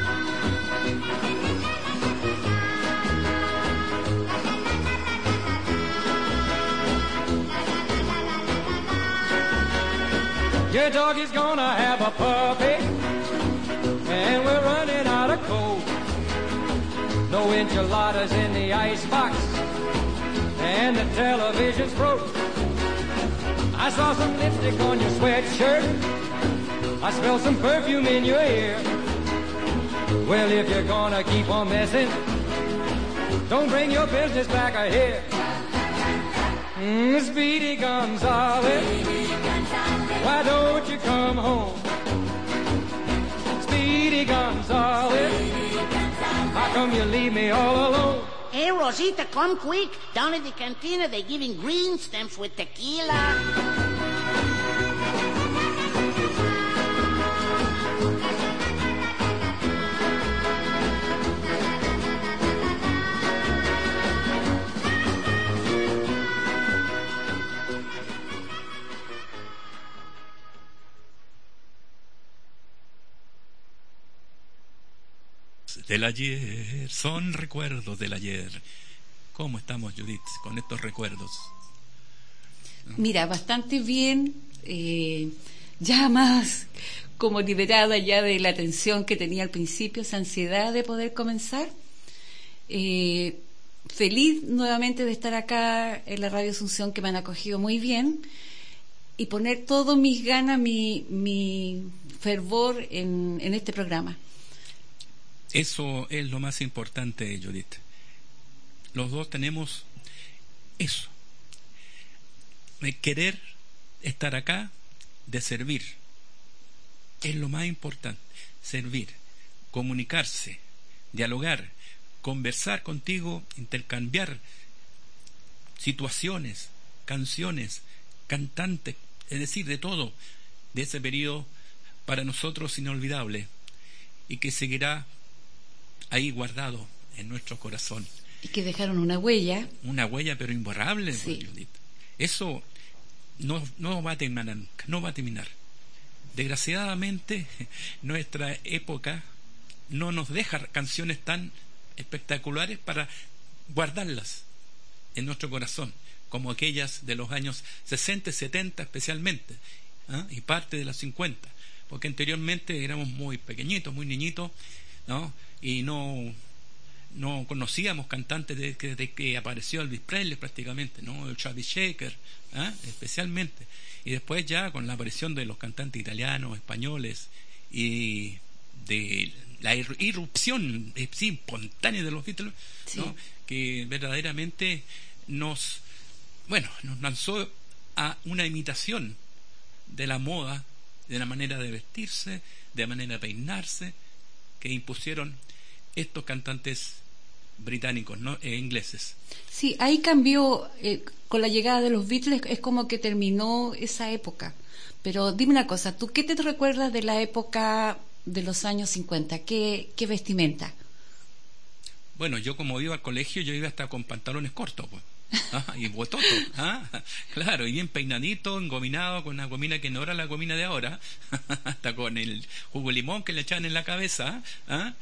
Your dog is gonna have a puppy, and we're running out of coal. No enchiladas in the icebox, and the television's broke. I saw some lipstick on your sweatshirt. I smell some perfume in your ear. Well, if you're gonna keep on messing, don't bring your business back here. Mm, Speedy Gonzales, why don't you come home? Speedy Gonzales, how come you leave me all alone? Hey, Rosita, come quick. Down at the cantina, they're giving green stamps with tequila. Del ayer, son recuerdos del ayer. ¿Cómo estamos, Judith, con estos recuerdos? Mira, bastante bien, eh, ya más como liberada ya de la tensión que tenía al principio, esa ansiedad de poder comenzar. Eh, feliz nuevamente de estar acá en la Radio Asunción, que me han acogido muy bien, y poner todas mis ganas, mi, mi fervor en, en este programa. Eso es lo más importante, Judith. Los dos tenemos eso, de querer estar acá, de servir. Es lo más importante, servir, comunicarse, dialogar, conversar contigo, intercambiar situaciones, canciones, cantantes, es decir, de todo, de ese periodo para nosotros inolvidable y que seguirá ahí guardado en nuestro corazón. Y que dejaron una huella. Una huella pero imborrable, sí. Pues, Judith. Eso no, no va a terminar nunca, no va a terminar. Desgraciadamente, nuestra época no nos deja canciones tan espectaculares para guardarlas en nuestro corazón, como aquellas de los años sesenta y setenta especialmente, ¿eh? Y parte de los cincuenta, porque anteriormente éramos muy pequeñitos, muy niñitos, ¿no? Y no no conocíamos cantantes desde que, de que apareció Elvis Presley prácticamente, ¿no? El Chubby Checker, ¿eh? Especialmente. Y después ya con la aparición de los cantantes italianos, españoles y de la irrupción eh, sí, espontánea de los Beatles, sí. ¿No? Que verdaderamente nos, bueno, nos lanzó a una imitación de la moda, de la manera de vestirse, de la manera de peinarse, que impusieron estos cantantes británicos, ¿no? Eh, ingleses. Sí, ahí cambió, eh, con la llegada de los Beatles, es como que terminó esa época. Pero dime una cosa, ¿tú qué te recuerdas de la época de los años cincuenta? ¿Qué, qué vestimenta? Bueno, yo como iba al colegio, yo iba hasta con pantalones cortos, pues. Ah, y bototo, ¿ah? Claro, y bien peinadito, engominado, con una gomina que no era la gomina de ahora, hasta con el jugo de limón que le echaban en la cabeza, ¿ah?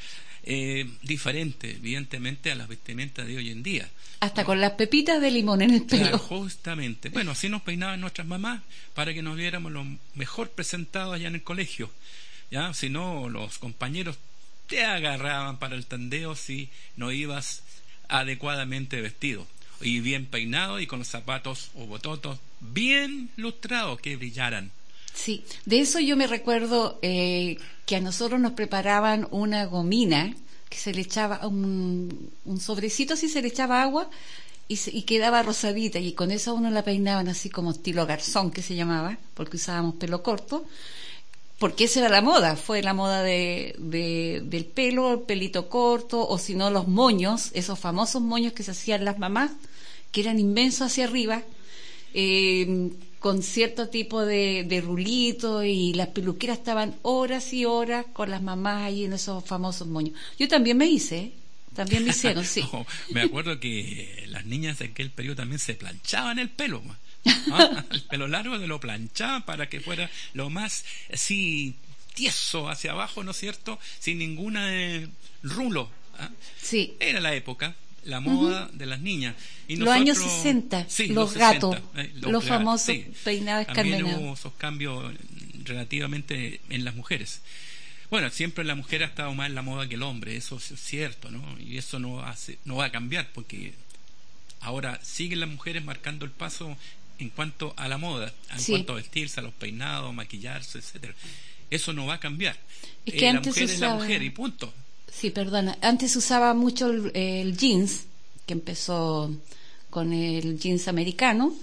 eh, diferente, evidentemente, a las vestimentas de hoy en día. Hasta con las pepitas de limón en el pelo. Claro, justamente. Bueno, así nos peinaban nuestras mamás para que nos viéramos lo mejor presentados allá en el colegio. Ya, si no, los compañeros te agarraban para el tandeo si no ibas adecuadamente vestido y bien peinado y con los zapatos o bototos bien lustrados que brillaran. Sí, de eso yo me recuerdo eh, que a nosotros nos preparaban una gomina que se le echaba un, un sobrecito, así se le echaba agua y, se, y quedaba rosadita, y con eso a uno la peinaban así como estilo garzón, que se llamaba, porque usábamos pelo corto, porque esa era la moda, fue la moda de, de, del pelo, el pelito corto, o si no los moños, esos famosos moños que se hacían las mamás, que eran inmensos hacia arriba, eh, con cierto tipo de, de rulito, y las peluqueras estaban horas y horas con las mamás ahí en esos famosos moños. Yo también me hice, ¿eh? También me hicieron, sí. No, me acuerdo que las niñas de aquel periodo también se planchaban el pelo, ¿ah? El pelo largo se lo planchaban para que fuera lo más así tieso hacia abajo, ¿no es cierto? Sin ninguna eh, rulo, ¿ah? Sí. Era la época, la moda uh-huh. de las niñas. Y los nosotros, años sesenta, sí, los, los gatos, sesenta, eh, los, los famosos sí, peinados también escarmenados. hubo esos cambios relativamente en las mujeres. Bueno, siempre la mujer ha estado más en la moda que el hombre, eso es cierto, ¿no? Y eso no hace, no va a cambiar, porque ahora siguen las mujeres marcando el paso en cuanto a la moda, en sí. cuanto a vestirse, a los peinados, maquillarse, etcétera. Eso no va a cambiar. Es que eh, antes la mujer usaba... es la mujer y punto. Sí, perdona. Antes usaba mucho el, el jeans, que empezó con el jeans americano.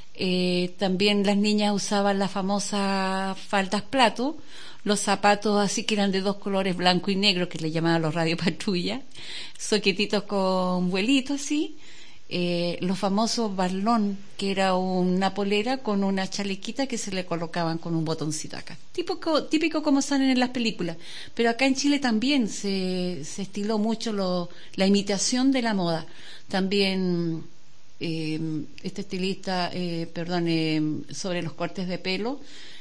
Eh, también las niñas usaban las famosas faldas plato, los zapatos así que eran de dos colores, blanco y negro, que le llamaban los radio patrulla, soquetitos con vuelitos así, eh, los famosos balón, que era una polera con una chalequita que se le colocaban con un botoncito acá, típico, típico como salen en las películas. Pero acá en Chile también se, se estiló mucho lo, la imitación de la moda. También eh, este estilista, eh, perdón, eh, sobre los cortes de pelo,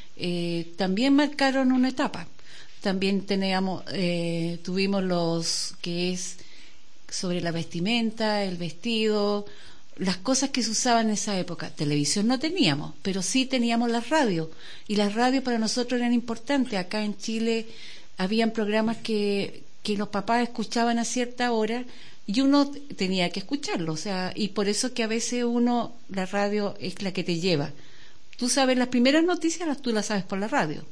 eh, también marcaron una etapa. También teníamos, eh, tuvimos los que es sobre la vestimenta, el vestido, las cosas que se usaban en esa época. Televisión no teníamos, pero sí teníamos las radios, y las radios para nosotros eran importantes. Acá en Chile habían programas que, que los papás escuchaban a cierta hora y uno tenía que escucharlo, o sea, y por eso que a veces uno, la radio es la que te lleva. Tú sabes las primeras noticias, tú las sabes por la radio.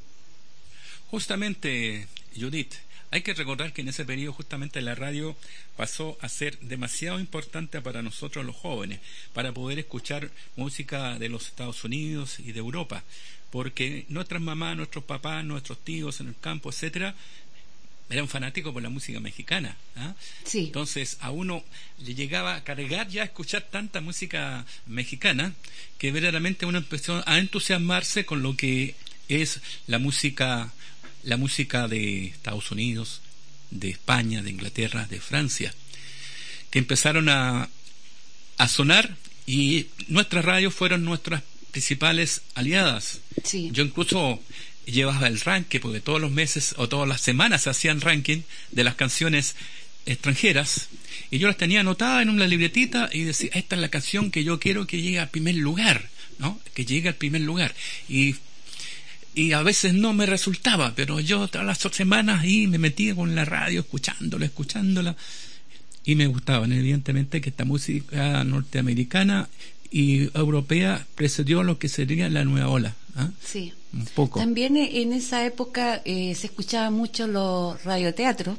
Justamente, Judith, hay que recordar que en ese periodo justamente la radio pasó a ser demasiado importante para nosotros los jóvenes, para poder escuchar música de los Estados Unidos y de Europa, porque nuestras mamás, nuestros papás, nuestros tíos en el campo, etcétera, eran fanáticos por la música mexicana, ¿ah? Sí. Entonces a uno le llegaba a cargar ya a escuchar tanta música mexicana que verdaderamente uno empezó a entusiasmarse con lo que es la música la música de Estados Unidos, de España, de Inglaterra, de Francia, que empezaron a, a sonar, y nuestras radios fueron nuestras principales aliadas. Sí. Yo incluso llevaba el ranking, porque todos los meses o todas las semanas se hacían ranking de las canciones extranjeras, y yo las tenía anotadas en una libretita y decía, esta es la canción que yo quiero que llegue al primer lugar, ¿no? Que llegue al primer lugar. Y y a veces no me resultaba, pero yo todas las semanas ahí me metía con la radio escuchándola, escuchándola, y me gustaban. Evidentemente que esta música norteamericana y europea precedió lo que sería la nueva ola, ¿ah? Sí. Un poco. También en esa época eh, se escuchaban mucho los radioteatros,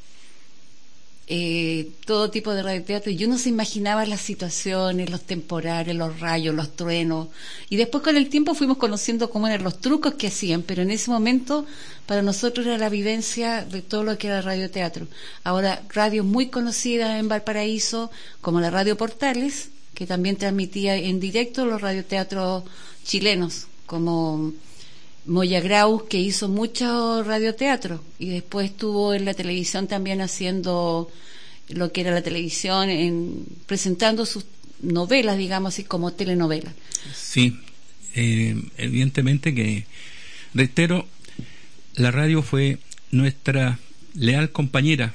eh, todo tipo de radioteatro, y uno se imaginaba las situaciones, los temporales, los rayos, los truenos, y después con el tiempo fuimos conociendo cómo eran los trucos que hacían, pero en ese momento para nosotros era la vivencia de todo lo que era radioteatro. Ahora, radios muy conocidas en Valparaíso, como la Radio Portales, que también transmitía en directo los radioteatros chilenos, como Moya Graus, que hizo mucho radioteatro, y después estuvo en la televisión también haciendo lo que era la televisión, en, presentando sus novelas, digamos así, como telenovelas. Sí, eh, evidentemente que, reitero, la radio fue nuestra leal compañera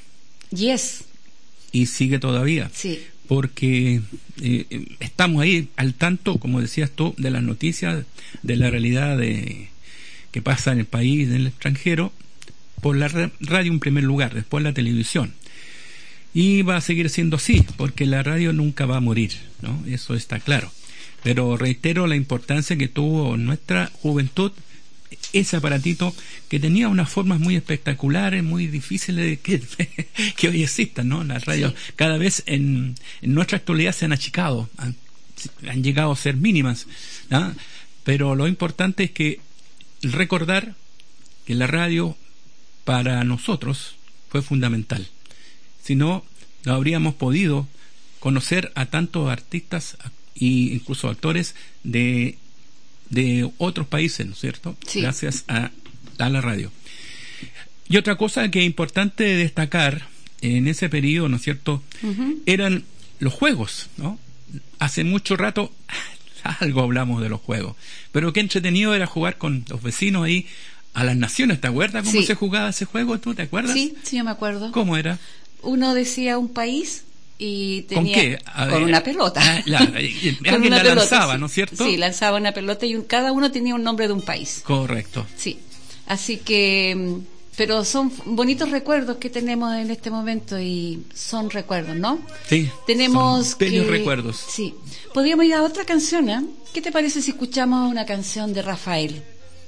Yes. Y sigue todavía. Sí. Porque eh, estamos ahí al tanto, como decías tú, de las noticias, de la realidad de que pasa en el país, en el extranjero, por la radio en primer lugar, después la televisión. Y va a seguir siendo así, porque la radio nunca va a morir, ¿no? Eso está claro. Pero reitero la importancia que tuvo nuestra juventud ese aparatito que tenía unas formas muy espectaculares, muy difíciles de que, que hoy existan, ¿no? Las radios sí. cada vez en, en nuestra actualidad se han achicado, han, han llegado a ser mínimas, ¿no? Pero lo importante es que recordar que la radio para nosotros fue fundamental. Si no, no habríamos podido conocer a tantos artistas e incluso actores de de otros países, ¿no es cierto? Sí. Gracias a, a la radio. Y otra cosa que es importante destacar en ese periodo, ¿no es cierto? Uh-huh. Eran los juegos, ¿no? Hace mucho rato algo hablamos de los juegos, pero qué entretenido era jugar con los vecinos ahí a las naciones. ¿Te acuerdas cómo sí. se jugaba ese juego? ¿Tú te acuerdas? Sí, sí, yo me acuerdo. ¿Cómo era? Uno decía un país y tenía, ¿con qué? A con ver, una pelota. Ah, la, alguien la pelota, lanzaba, sí. ¿no es cierto? Sí, lanzaba una pelota y un, cada uno tenía un nombre de un país. Correcto. Sí, así que, pero son bonitos recuerdos que tenemos en este momento y son recuerdos, ¿no? Sí, tenemos son bellos que, recuerdos. Sí, podríamos ir a otra canción, ¿eh? ¿Qué te parece si escuchamos una canción de Rafael?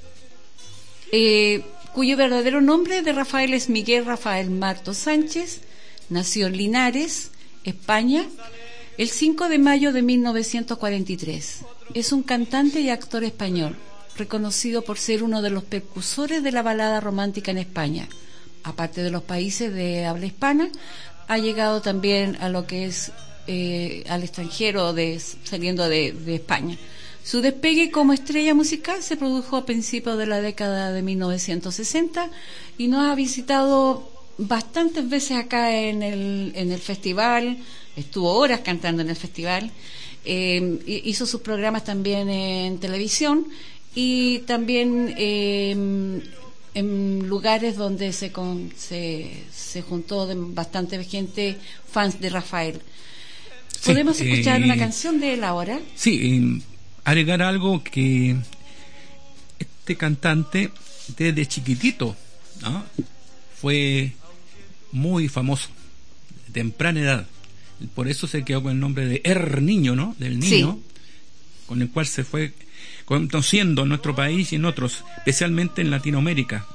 Eh, cuyo verdadero nombre de Rafael es Miguel Rafael Marto Sánchez, nació en Linares, España, el cinco de mayo de mil novecientos cuarenta y tres. Es un cantante y actor español, reconocido por ser uno de los precursores de la balada romántica en España. Aparte de los países de habla hispana, ha llegado también a lo que es eh, al extranjero, de, saliendo de, de España. Su despegue como estrella musical se produjo a principios de la década de mil novecientos sesenta y nos ha visitado bastantes veces acá en el, en el festival, estuvo horas cantando en el festival, eh, hizo sus programas también en televisión y también eh, en lugares donde se, con, se, se juntó de bastante gente fans de Rafael. ¿Podemos sí, escuchar eh, una canción de él ahora? Sí, eh, agregar algo que este cantante desde chiquitito, ¿no? Fue muy famoso, de temprana edad. Por eso se quedó con el nombre de Er Niño, ¿no? Del niño, sí. con el cual se fue conociendo en nuestro país y en otros, especialmente en Latinoamérica.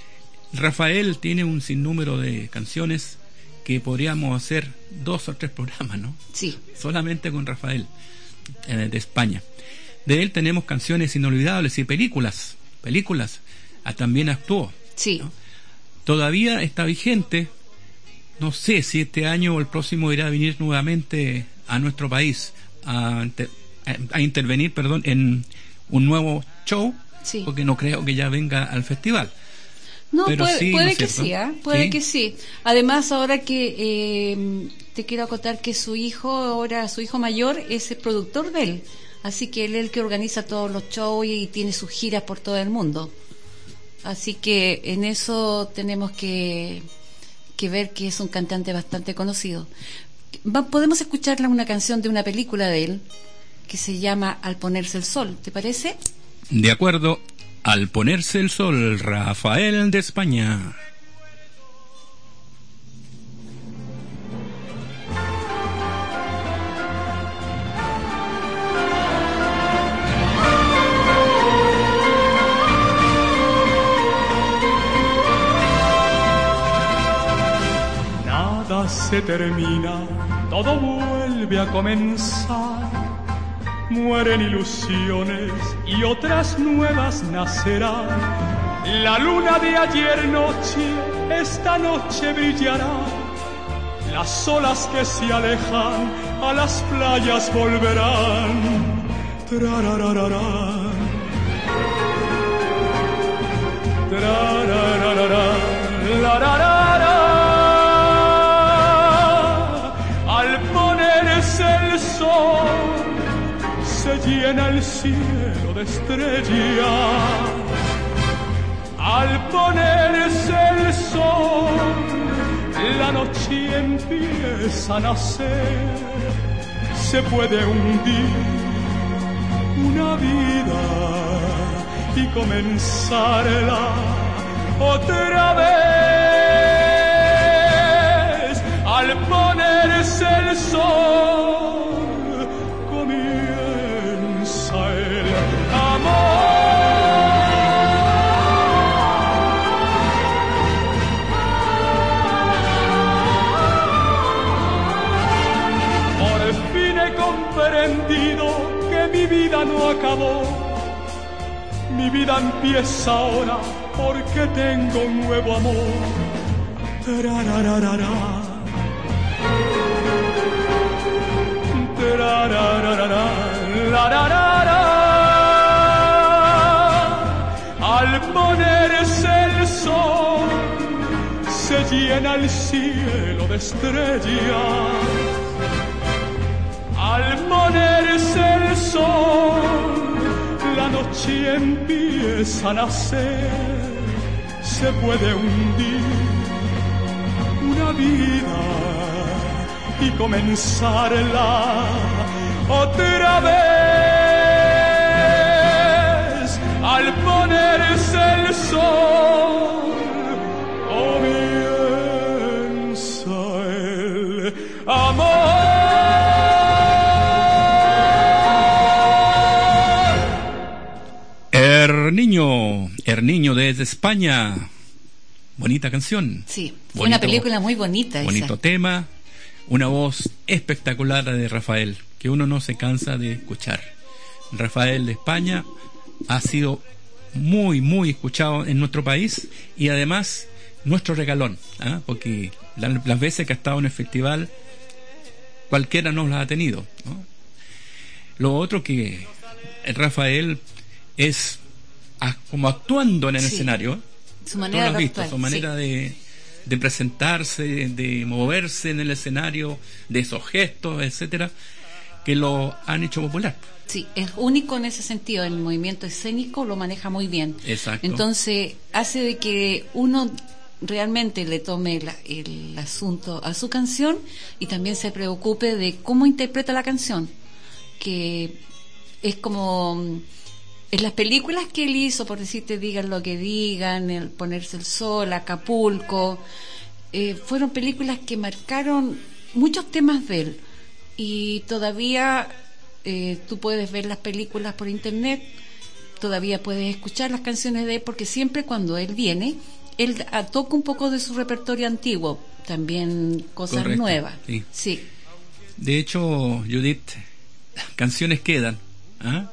Rafael tiene un sinnúmero de canciones que podríamos hacer dos o tres programas, ¿no? Sí. Solamente con Rafael, eh, de España. De él tenemos canciones inolvidables y películas, películas. Ah, también actuó. Sí. ¿no? Todavía está vigente. No sé si este año o el próximo irá a venir nuevamente a nuestro país a, a intervenir, perdón, en un nuevo show, sí. porque no creo que ya venga al festival. No, Pero puede, sí, puede ¿no es que cierto? sí, ¿eh? puede ¿Sí? que sí. Además, ahora que eh, te quiero acotar que su hijo, ahora su hijo mayor, es el productor de él. Así que él es el que organiza todos los shows y tiene sus giras por todo el mundo. Así que en eso tenemos que, que ver que es un cantante bastante conocido. Va, podemos escucharle una canción de una película de él que se llama Al ponerse el sol, ¿te parece? De acuerdo. Al ponerse el sol, Rafael de España. Nada se termina, todo vuelve a comenzar. Mueren ilusiones y otras nuevas nacerán. La luna de ayer noche, esta noche brillará. Las olas que se alejan a las playas volverán. Trararararán. Trararararán. Larararán. Al ponerse el sol se llena el cielo de estrellas. Al ponerse el sol la noche empieza a nacer, se puede hundir una vida y comenzarla otra vez. Al ponerse el sol comienza el amor. Comprendido que mi vida no acabó, mi vida empieza ahora porque tengo un nuevo amor. Tarararara, tarararara, lararara. Al ponerse el sol se llena el cielo de estrellas. Al ponerse el sol, la noche empieza a nacer, se puede hundir una vida y comenzarla otra vez. Al ponerse el sol, comienza el amor. Niño, El Niño desde España. Bonita canción. Sí, fue bonito, una película muy bonita. Bonito esa. tema, una voz espectacular de Rafael, que uno no se cansa de escuchar. Rafael de España ha sido muy, muy escuchado en nuestro país y además nuestro regalón, ¿eh? Porque la, las veces que ha estado en el festival, cualquiera nos las ha tenido, ¿no? Lo otro que Rafael es como actuando en el sí. escenario, su manera ¿tú lo has de visto? actuar, Su manera sí. de, de presentarse, de moverse en el escenario, de esos gestos, etcétera, que lo han hecho popular. Sí, es único en ese sentido. El movimiento escénico lo maneja muy bien. Exacto. Entonces hace de que uno realmente le tome la, el asunto a su canción y también se preocupe de cómo interpreta la canción, que es como en las películas que él hizo, por decirte, Digan lo que digan, El ponerse el sol, Acapulco, eh, fueron películas que marcaron muchos temas de él y todavía eh, tú puedes ver las películas por internet, todavía puedes escuchar las canciones de él, porque siempre cuando él viene, él toca un poco de su repertorio antiguo, también cosas Correcto, nuevas. Sí. Sí. De hecho, Judith, canciones quedan, ¿ah?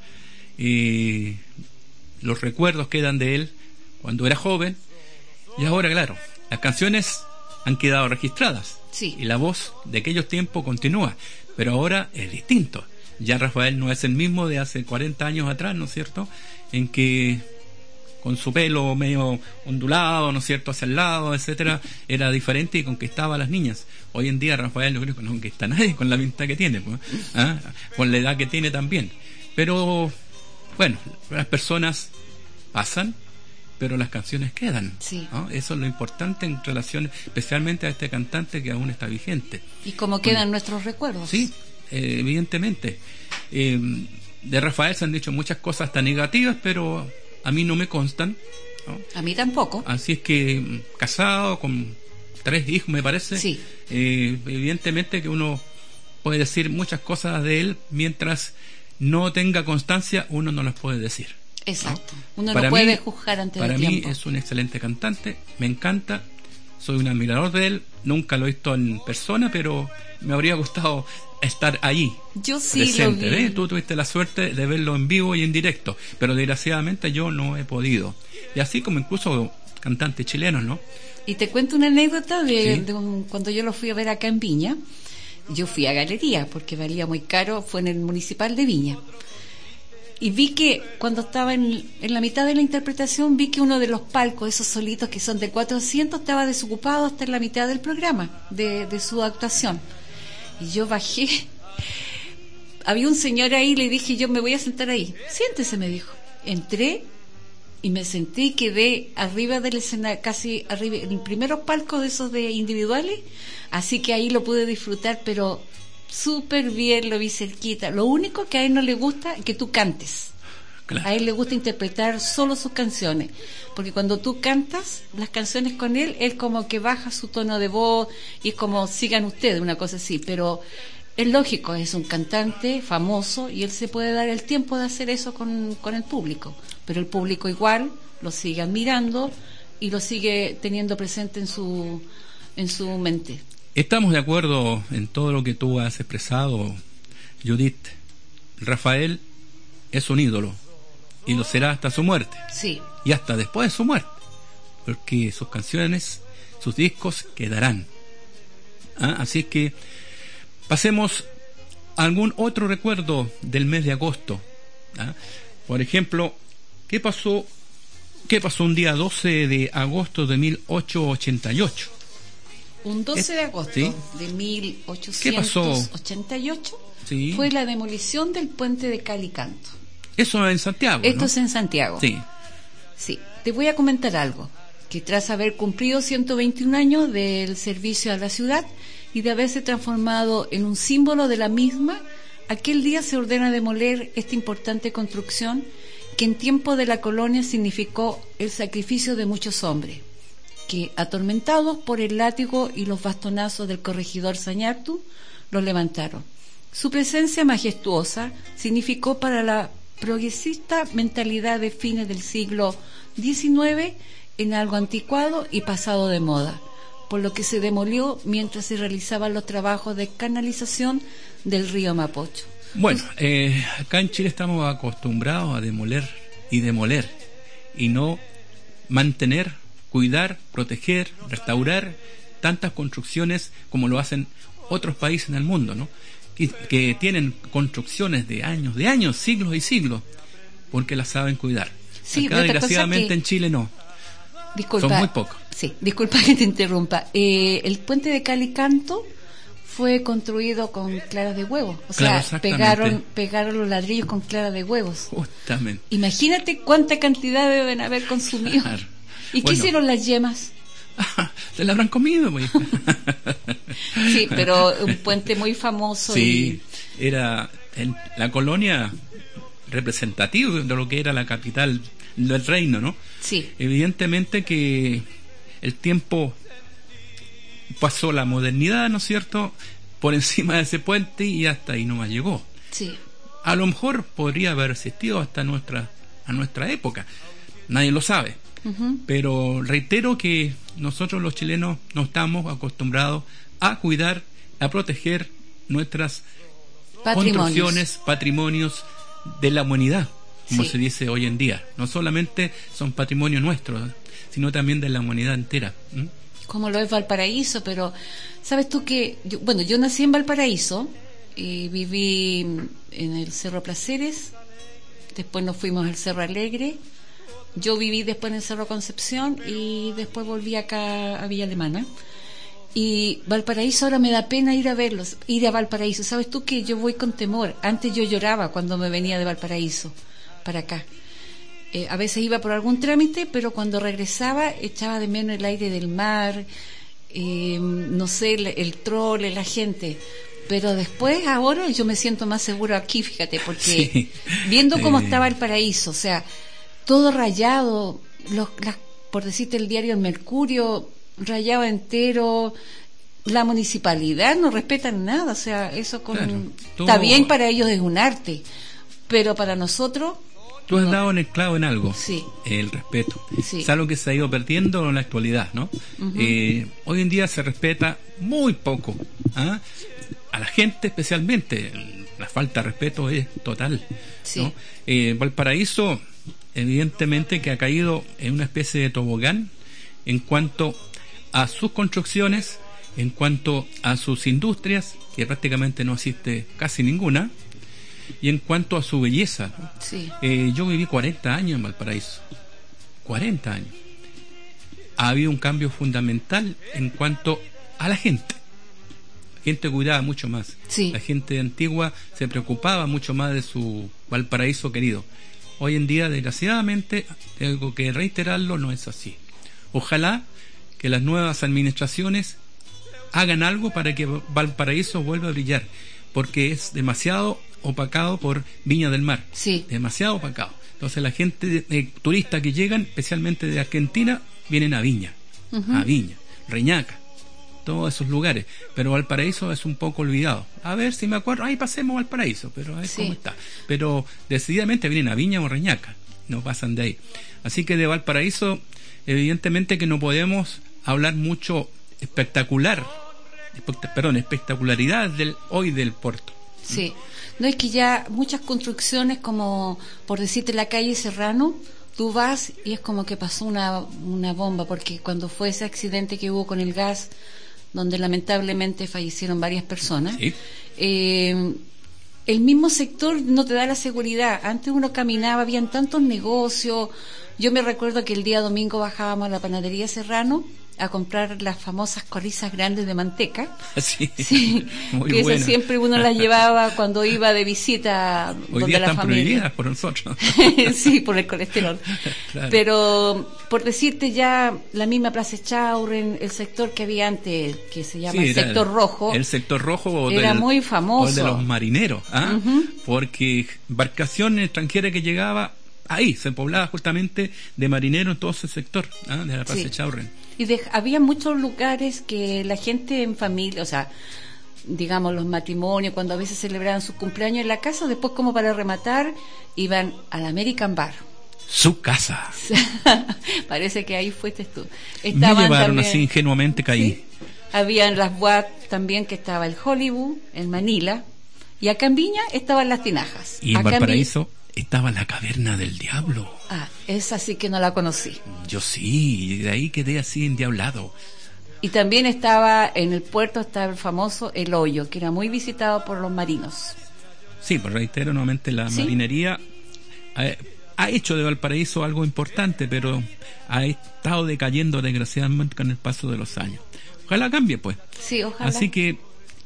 Y los recuerdos quedan de él cuando era joven y ahora, claro, las canciones han quedado registradas, sí. Y la voz de aquellos tiempos continúa, pero ahora es distinto. Ya Rafael no es el mismo de hace cuarenta años atrás, ¿no es cierto? En que con su pelo medio ondulado, ¿no es cierto?, hacia el lado, etcétera, era diferente y conquistaba a las niñas. Hoy en día Rafael no creo que no conquista a nadie con la pinta que tiene, pues, ¿ah? Con la edad que tiene también. Pero bueno, las personas pasan, pero las canciones quedan, sí. ¿no? Eso es lo importante en relación especialmente a este cantante que aún está vigente. Y cómo quedan bueno, nuestros recuerdos. Sí, eh, evidentemente. Eh, de Rafael se han dicho muchas cosas tan negativas, pero a mí no me constan, ¿no? A mí tampoco. Así es que, casado, con tres hijos, me parece, sí. eh, evidentemente que uno puede decir muchas cosas de él, mientras no tenga constancia, uno no las puede decir. Exacto. ¿No? Uno para no puede mí, juzgar antes para del mí tiempo. es un excelente cantante, me encanta, soy un admirador de él, nunca lo he visto en persona, pero me habría gustado estar allí. Yo sí presente, lo vi. ¿eh? Tú tuviste la suerte de verlo en vivo y en directo, pero desgraciadamente yo no he podido. Y así como incluso cantantes chilenos, ¿no? Y te cuento una anécdota de, Sí. de un, cuando yo lo fui a ver acá en Viña. Yo fui a galería porque valía muy caro, fue en el Municipal de Viña. Y vi que cuando estaba en, en la mitad de la interpretación, vi que uno de los palcos, esos solitos que son de cuatro asientos, estaba desocupado hasta en la mitad del programa, de, de su actuación. Y yo bajé, había un señor ahí, le dije, yo me voy a sentar ahí. Siéntese, me dijo. Entré y me sentí, quedé arriba del escenario, casi arriba, en primeros palcos de esos de individuales, así que ahí lo pude disfrutar, pero súper bien, lo vi cerquita. Lo único que a él no le gusta es que tú cantes. Claro. A él le gusta interpretar solo sus canciones, porque cuando tú cantas las canciones con él, él como que baja su tono de voz y es como sigan ustedes, una cosa así, pero es lógico, es un cantante famoso y él se puede dar el tiempo de hacer eso con, con el público, pero el público igual lo sigue admirando y lo sigue teniendo presente en su, en su mente. Estamos de acuerdo en todo lo que tú has expresado, Judith. Rafael es un ídolo y lo será hasta su muerte. Sí. Y hasta después de su muerte, porque sus canciones, sus discos quedarán. ¿Ah? Así que pasemos a algún otro recuerdo del mes de agosto. ¿Ah? Por ejemplo, ¿qué pasó, qué pasó un día doce de agosto de mil ochocientos ochenta y ocho? Un doce de agosto, ¿sí?, de mil ochocientos ochenta y ocho, ¿sí?, fue la demolición del puente de Calicanto. Eso en Santiago, Esto ¿no? es en Santiago. Sí. Sí. Te voy a comentar algo, que tras haber cumplido ciento veintiún años del servicio a la ciudad y de haberse transformado en un símbolo de la misma, aquel día se ordena demoler esta importante construcción que en tiempo de la colonia significó el sacrificio de muchos hombres, que, atormentados por el látigo y los bastonazos del corregidor Sañartu, los levantaron. Su presencia majestuosa significó para la progresista mentalidad de fines del siglo diecinueve en algo anticuado y pasado de moda, por lo que se demolió mientras se realizaban los trabajos de canalización del río Mapocho. Bueno, eh, acá en Chile estamos acostumbrados a demoler y demoler, y no mantener, cuidar, proteger, restaurar tantas construcciones como lo hacen otros países en el mundo, ¿no? Que, que tienen construcciones de años, de años, siglos y siglos, porque las saben cuidar. Sí, acá desgraciadamente que... en Chile no. Disculpa, son muy pocos. Sí, disculpa que te interrumpa. Eh, el puente de Calicanto fue construido con claras de huevos. O claro, sea, pegaron, pegaron los ladrillos con claras de huevos. Justamente. Imagínate cuánta cantidad deben haber consumido. Claro. ¿Y bueno, qué hicieron las yemas? Se la habrán comido, pues. Sí, pero un puente muy famoso. Sí, y... era en la colonia representativa de lo que era la capital del reino, ¿no? Sí. Evidentemente que el tiempo pasó, la modernidad, ¿no es cierto?, por encima de ese puente y hasta ahí nomás llegó. Sí. A lo mejor podría haber existido hasta nuestra, a nuestra época. Nadie lo sabe. Uh-huh. Pero reitero que nosotros los chilenos no estamos acostumbrados a cuidar, a proteger nuestras patrimonios. construcciones, patrimonios de la humanidad, como sí. se dice hoy en día. No solamente son patrimonio nuestro, sino también de la humanidad entera. ¿Mm? Como lo es Valparaíso, pero sabes tú que, yo, bueno, yo nací en Valparaíso y viví en el Cerro Placeres, después nos fuimos al Cerro Alegre. Yo viví después en el Cerro Concepción y después volví acá a Villa Alemana. Y Valparaíso ahora me da pena ir a verlos, ir a Valparaíso. ¿Sabes tú que yo voy con temor? Antes yo lloraba cuando me venía de Valparaíso para acá. Eh, a veces iba por algún trámite, pero cuando regresaba echaba de menos el aire del mar, eh, no sé, el, el trole, la gente. Pero después, ahora yo me siento más seguro aquí, fíjate, porque sí. viendo cómo eh... estaba el paraíso, o sea, todo rayado, los, las, por decirte el diario El Mercurio, rayado entero, la municipalidad no respetan nada, o sea, eso con claro, todo... está bien, para ellos es un arte, pero para nosotros... Tú has no. dado en el clavo en algo, sí. el respeto. Sí. Es algo que se ha ido perdiendo en la actualidad, ¿no? Uh-huh. Eh, hoy en día se respeta muy poco, ¿ah? A la gente especialmente, la falta de respeto es total, sí. ¿no? Eh, Valparaíso... evidentemente que ha caído en una especie de tobogán en cuanto a sus construcciones, en cuanto a sus industrias, que prácticamente no existe casi ninguna, y en cuanto a su belleza, ¿no? Sí. Eh, yo viví cuarenta años en Valparaíso, cuarenta años. Ha habido un cambio fundamental en cuanto a la gente. La gente cuidaba mucho más. Sí. La gente antigua se preocupaba mucho más de su Valparaíso querido. Hoy en día, desgraciadamente, tengo que reiterarlo, no es así. Ojalá que las nuevas administraciones hagan algo para que Valparaíso vuelva a brillar, porque es demasiado opacado por Viña del Mar. Sí. Demasiado opacado. Entonces la gente, eh, turistas que llegan, especialmente de Argentina, vienen a Viña, uh-huh. a Viña, Reñaca, todos esos lugares. Pero Valparaíso es un poco olvidado. A ver si me acuerdo, ahí pasemos Valparaíso, pero a ver sí. cómo está. Pero decididamente vienen a Viña o Reñaca, no pasan de ahí. Así que de Valparaíso, evidentemente que no podemos hablar mucho espectacular, perdón, espectacularidad del hoy del puerto. Sí, no es que ya muchas construcciones, como por decirte la calle Serrano, tú vas y es como que pasó una, una bomba, porque cuando fue ese accidente que hubo con el gas, donde lamentablemente fallecieron varias personas, ¿sí? eh, el mismo sector no te da la seguridad. Antes uno caminaba, habían tantos negocios. Yo me recuerdo que el día domingo bajábamos a la panadería Serrano a comprar las famosas corrizas grandes de manteca. Sí, sí, muy que esas siempre uno las llevaba cuando iba de visita. Hoy donde día la están familia. prohibidas por nosotros. Sí, por el colesterol. Claro. Pero por decirte, ya la misma Plaza Echaurren, el sector que había antes, que se llama sí, el sector el, rojo. El sector rojo o era del, muy famoso. O de los marineros, ¿ah? Uh-huh. Porque embarcación extranjera que llegaba ahí, se poblaba justamente de marineros en todo ese sector, ¿ah? De la Plaza sí. Echaurren. Y de, había muchos lugares que la gente en familia, o sea, digamos los matrimonios, cuando a veces celebraban sus cumpleaños en la casa, después como para rematar, iban al American Bar. Su casa. Parece que ahí fuiste tú. Estaban Me llevaron también, así ingenuamente caí. ¿sí? Habían las W A C también, que estaba el Hollywood, en Manila, y acá en Viña estaban las Tinajas. Y en acá Valparaíso en estaba la Caverna del Diablo. Ah, esa sí que no la conocí. Yo sí, y de ahí quedé así endiablado. Y también estaba en el puerto, estaba el famoso El Hoyo, que era muy visitado por los marinos. Sí, pues reitero nuevamente, la ¿sí? marinería ha, ha hecho de Valparaíso algo importante, pero ha estado decayendo desgraciadamente con el paso de los años. Ojalá cambie, pues. Sí, ojalá. Así que,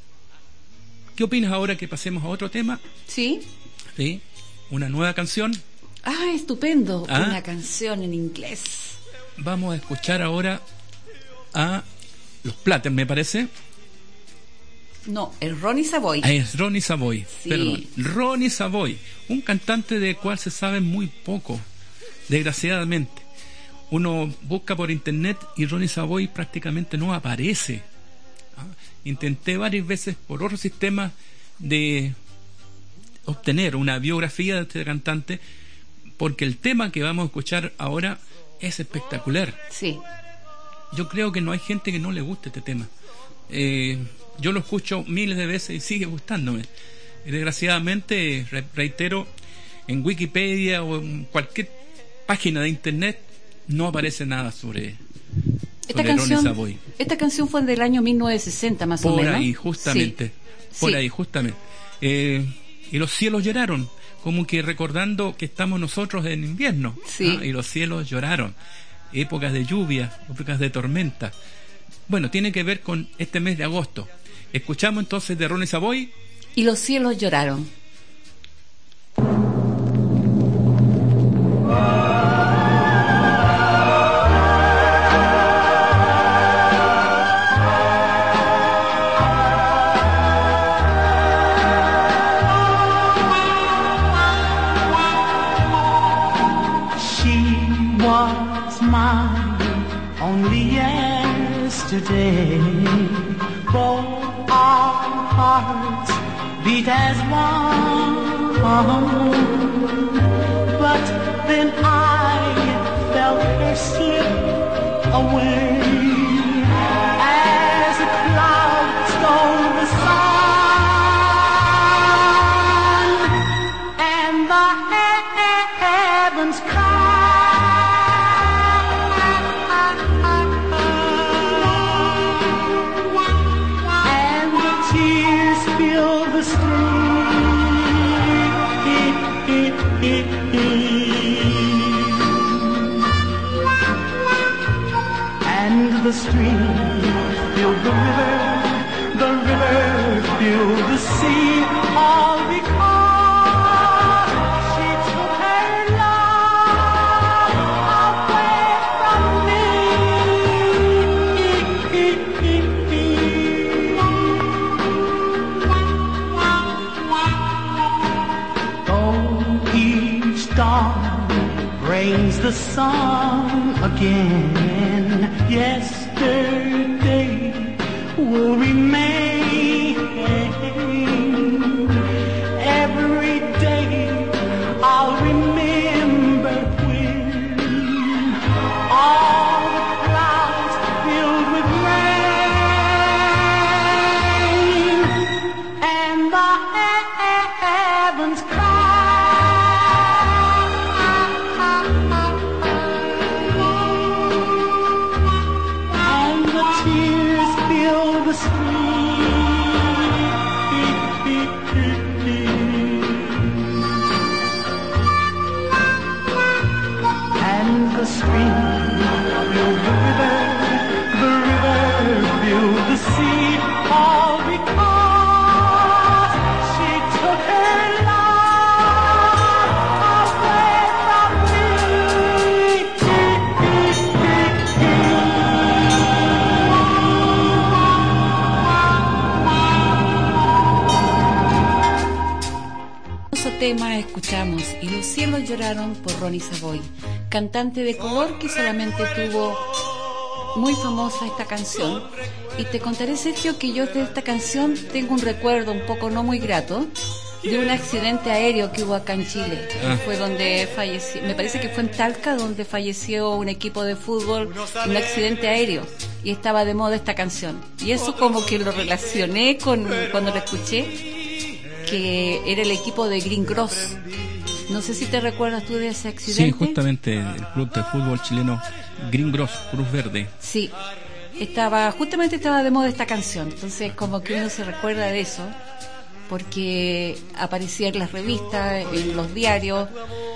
¿qué opinas ahora que pasemos a otro tema? Sí. Sí. Una nueva canción. Ah, estupendo. ¿Ah? Una canción en inglés. Vamos a escuchar ahora a los Platters, me parece. No, es Ronnie Savoy. Ah, es Ronnie Savoy, sí. Perdón. Ronnie Savoy, un cantante del cual se sabe muy poco, desgraciadamente. Uno busca por internet y Ronnie Savoy prácticamente no aparece. ¿Ah? Intenté varias veces por otro sistema de obtener una biografía de este cantante, porque el tema que vamos a escuchar ahora es espectacular. Sí. Yo creo que no hay gente que no le guste este tema. Eh, yo lo escucho miles de veces y sigue gustándome. Y desgraciadamente, re- reitero, en Wikipedia o en cualquier página de internet no aparece nada sobre, esta sobre canción, Ronnie Savoy. Esta canción fue del año mil novecientos sesenta más por o menos. Por ahí, justamente. Sí. Por sí. ahí, justamente. Eh, y los cielos lloraron, como que recordando que estamos nosotros en invierno. Sí. ¿Ah? Y los cielos lloraron. Épocas de lluvia, épocas de tormenta. Bueno, tiene que ver con este mes de agosto. Escuchamos entonces de Ronnie Savoy. Y los cielos lloraron. Both our hearts beat as one, but then I felt her slip away as a cloud stole the sun, and the heavens cried. The stream filled the river, the river filled the sea, all because she took her dawn brings the sun again. Yesterday will remain. Every day I'll remember when all the clouds filled with rain and the heavens tema escuchamos Y los cielos lloraron por Ronnie Savoy, cantante de color que solamente tuvo muy famosa esta canción. Y te contaré, Sergio, que yo de esta canción tengo un recuerdo un poco no muy grato de un accidente aéreo que hubo acá en Chile. Ah. Fue donde falleció, me parece que fue en Talca, donde falleció un equipo de fútbol, un accidente aéreo, y estaba de moda esta canción. Y eso como que lo relacioné con cuando la escuché, que era el equipo de Green Cross. No sé si te recuerdas tú de ese accidente. Sí, justamente el club de fútbol chileno Green Cross, Cruz Verde. Sí, estaba justamente estaba de moda esta canción, entonces como que uno se recuerda de eso, porque aparecía en las revistas, en los diarios,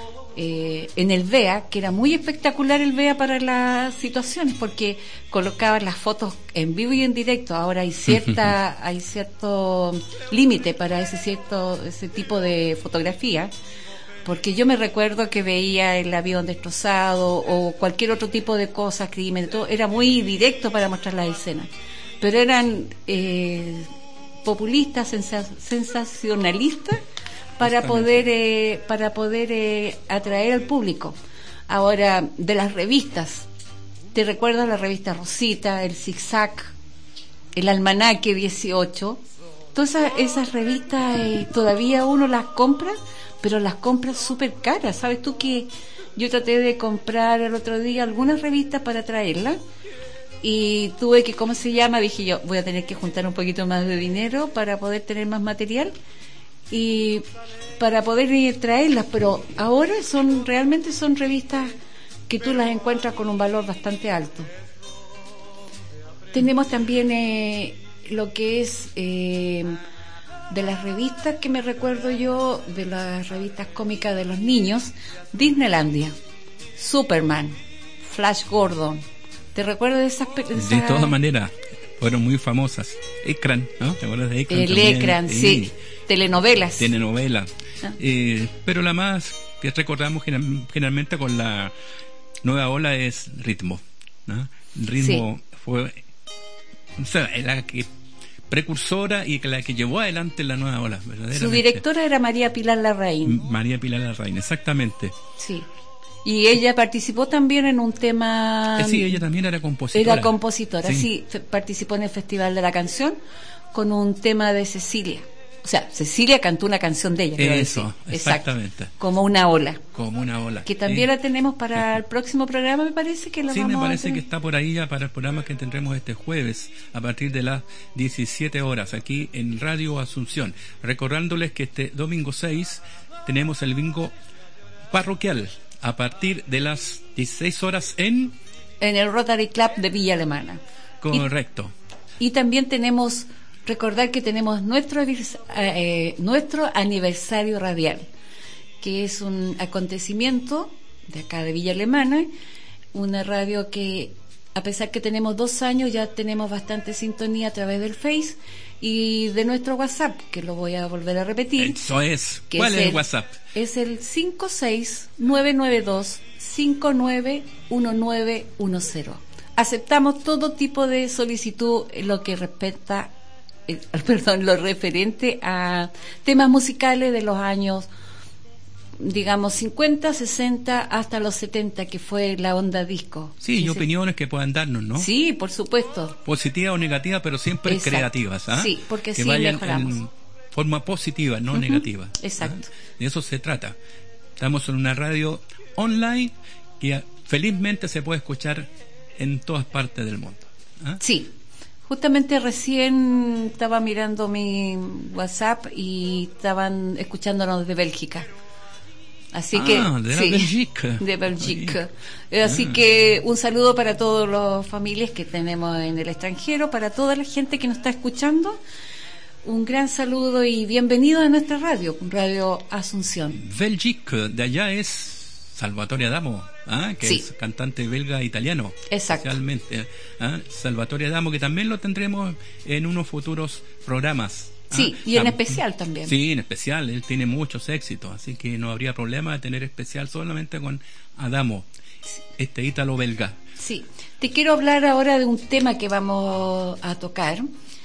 eh, en el V E A, que era muy espectacular el V E A para las situaciones, porque colocaban las fotos en vivo y en directo. Ahora hay cierta hay cierto límite para ese cierto ese tipo de fotografía, porque yo me recuerdo que veía el avión destrozado o cualquier otro tipo de cosas, crimen, todo era muy directo para mostrar las escenas, pero eran eh, populistas, sensa- sensacionalistas para poder eh, para poder eh, atraer al público. Ahora, de las revistas, ¿te recuerdas la revista Rosita, el Zigzag, el Almanaque dieciocho? Todas esas, esas revistas eh, todavía uno las compra, pero las compras súper caras. ¿Sabes tú que yo traté de comprar el otro día algunas revistas para traerlas y tuve que, ¿cómo se llama? Dije yo, voy a tener que juntar un poquito más de dinero para poder tener más material y para poder ir traerlas, pero ahora son realmente son revistas que tú las encuentras con un valor bastante alto. Tenemos también eh, lo que es... Eh, de las revistas que me recuerdo yo, de las revistas cómicas de los niños, Disneylandia, Superman, Flash Gordon. ¿Te recuerdas de esas? Esa... De todas maneras, fueron muy famosas. Ekran, ¿no? ¿Te acuerdas de Ekran? El Ekran, sí. sí. Telenovelas. Telenovelas. Ah. Eh, pero la más que recordamos generalmente con la nueva ola es Ritmo, ¿no? Ritmo sí. fue, o sea, la que precursora y la que llevó adelante la nueva ola, verdaderamente. Su directora era María Pilar Larraín. María Pilar Larraín, exactamente. Sí. Y ella participó también en un tema... Eh, sí, ella también era compositora. Era compositora, sí. sí. Participó en el Festival de la Canción con un tema de Cecilia. O sea, Cecilia cantó una canción de ella. Eso, exactamente. Exacto. Como una ola. Como una ola. Que también eh, la tenemos para el próximo programa, me parece que la sí, vamos me parece a que está por ahí ya para el programa que tendremos este jueves a partir de las diecisiete horas aquí en Radio Asunción. Recordándoles que este domingo seis tenemos el bingo parroquial a partir de las dieciséis horas en... En el Rotary Club de Villa Alemana. Correcto. Y, y también tenemos... Recordar que tenemos nuestro eh, nuestro aniversario radial, que es un acontecimiento de acá de Villa Alemana, una radio que, a pesar que tenemos dos años, ya tenemos bastante sintonía a través del Face y de nuestro WhatsApp, que lo voy a volver a repetir. Eso es. ¿Cuál es el, el WhatsApp? Es el cinco seis nueve nueve dos cinco nueve uno nueve uno cero. Aceptamos todo tipo de solicitud en lo que respecta Eh, perdón, lo referente a temas musicales de los años digamos, cincuenta, sesenta hasta los setenta, que fue la onda disco. Sí, y Ese- opiniones que puedan darnos, ¿no? Sí, por supuesto. Positivas o negativas, pero siempre Exacto. creativas, ¿ah? Sí, porque que así vayan mejoramos. en forma positiva, no Ujú, negativa. exacto. ¿Ah? De eso se trata. Estamos en una radio online que ah, felizmente se puede escuchar en todas partes del mundo. ¿Ah? Sí. Justamente recién estaba mirando mi WhatsApp y estaban escuchándonos de Bélgica. Así Ah, que de la sí, Bélgica. de Bélgica. Eh, Así Ah. que un saludo para todas las familias que tenemos en el extranjero, para toda la gente que nos está escuchando. Un gran saludo y bienvenido a nuestra radio, Radio Asunción. Belgique, de allá es Salvatore Adamo, ¿ah? que Sí. es cantante belga italiano. Exacto. Especialmente. ¿Ah? Salvatore Adamo, que también lo tendremos en unos futuros programas. ¿ah? Sí, y en Tam- especial también. Sí, en especial, él tiene muchos éxitos, así que no habría problema de tener especial solamente con Adamo, este ítalo belga. Sí, te quiero hablar ahora de un tema que vamos a tocar,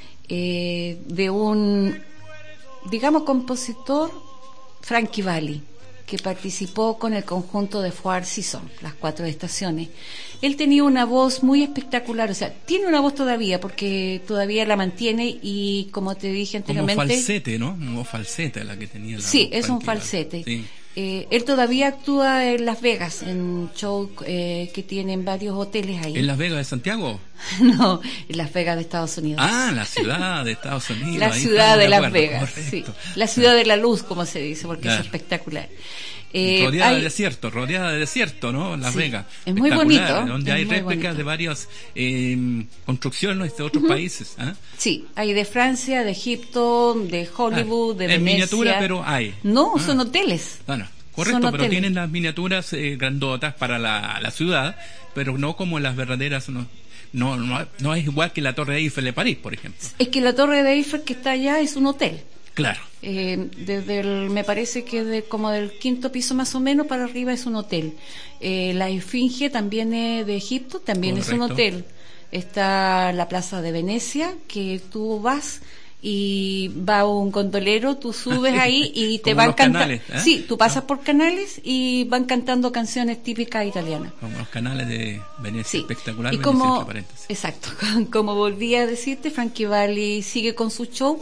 eh, de un, digamos, compositor, Frankie Valli, que participó con el conjunto de Four Seasons, las cuatro estaciones. Él tenía una voz muy espectacular, o sea, tiene una voz todavía, porque todavía la mantiene y, como te dije Como anteriormente... falsete, ¿no? Como falsete la que tenía la Sí, voz es un Frankie Valli. falsete. Sí. Eh, él todavía actúa en Las Vegas, en shows eh, que tienen varios hoteles ahí. ¿En Las Vegas de Santiago? No, en Las Vegas de Estados Unidos. Ah, la ciudad de Estados Unidos. La ahí ciudad estamos de Las acuerdo, Vegas, correcto. sí. La ciudad de la luz, como se dice, porque Claro. es espectacular. Eh, rodeada hay- de desierto, rodeada de desierto, ¿no? Las Sí, Vegas. es muy Espectacular, bonito, donde es hay muy réplicas bonito. de varias eh, construcciones de otros países. ¿Ah? Sí, hay de Francia, de Egipto, de Hollywood, Ah, de en Venecia. miniatura, pero hay. No, Ah. son hoteles. Bueno, correcto, Son pero hoteles. tienen las miniaturas eh, grandotas para la, la ciudad, pero no como las verdaderas. No, no, no, no es igual que la Torre Eiffel de París, por ejemplo. Es que la Torre de Eiffel que está allá es un hotel. Claro. Eh, desde el, me parece que de, como del quinto piso más o menos para arriba es un hotel. Eh, la Esfinge también es de Egipto, también es un Correcto. hotel. Está la Plaza de Venecia, que tú vas y va un gondolero, tú subes ahí y te Como van los cantando. canales, ¿eh? Sí, tú pasas por canales y van cantando canciones típicas italianas. Como los canales de Venecia, Sí. espectacular. Y Venecia, como, entre paréntesis. exacto, como volví a decirte, Frankie Valli sigue con su show.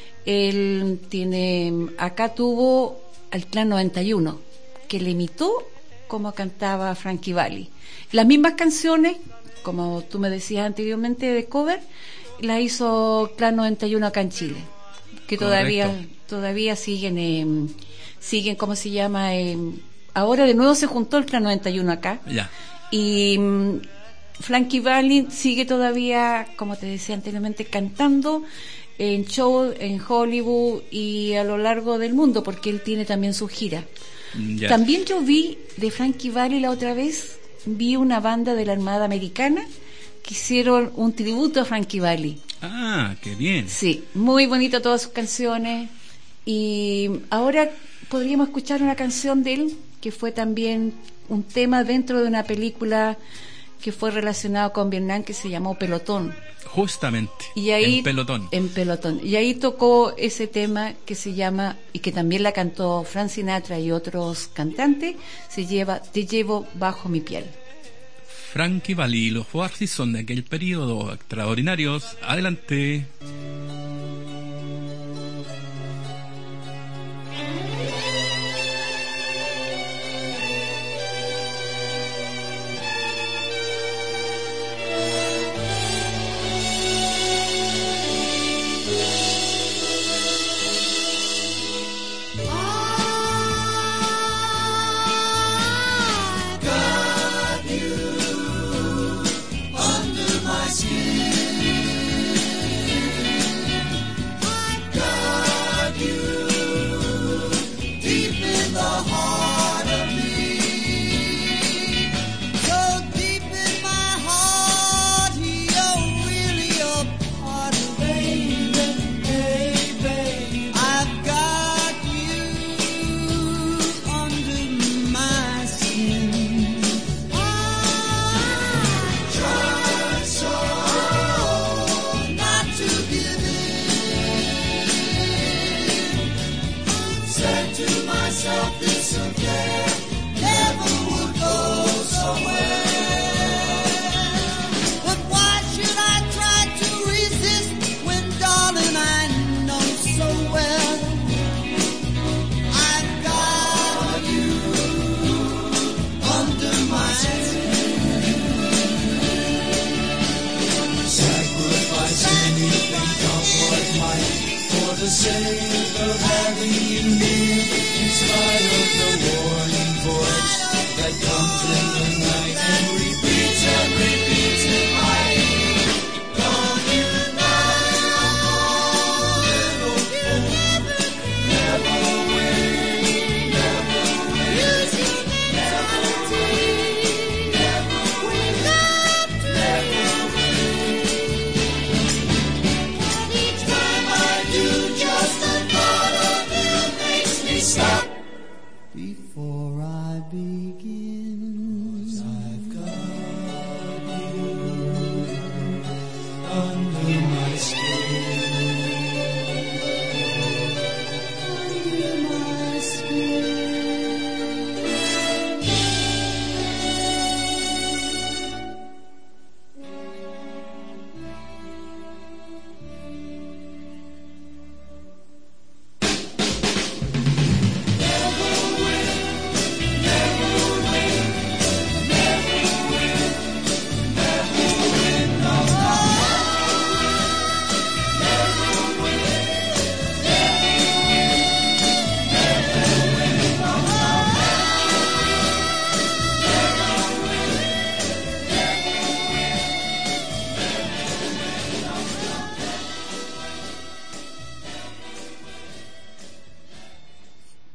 Él tiene, acá tuvo al Clan noventa y uno, que le imitó como cantaba Frankie Valli. Las mismas canciones, como tú me decías anteriormente, de cover, la hizo Clan noventa y uno acá en Chile, que todavía Correcto. todavía siguen, eh, siguen, ¿cómo se llama? Eh, ahora de nuevo se juntó el Clan noventa y uno acá. Ya. Y mm, Frankie Valli sigue todavía, como te decía anteriormente, cantando en show en Hollywood y a lo largo del mundo, porque él tiene también su gira. Ya. También yo vi de Frankie Valli la otra vez, vi una banda de la Armada Americana que hicieron un tributo a Frankie Valli. Ah, qué bien. Sí, muy bonito todas sus canciones. Y ahora podríamos escuchar una canción de él que fue también un tema dentro de una película que fue relacionado con Vietnam, que se llamó Pelotón. Justamente. Y ahí, en pelotón. En Pelotón. Y ahí tocó ese tema que se llama, y que también la cantó Frank Sinatra y otros cantantes, se lleva Te llevo bajo mi piel. Frankie Valli y los Four Seasons de aquel periodo extraordinarios. Adelante. Got you under my skin.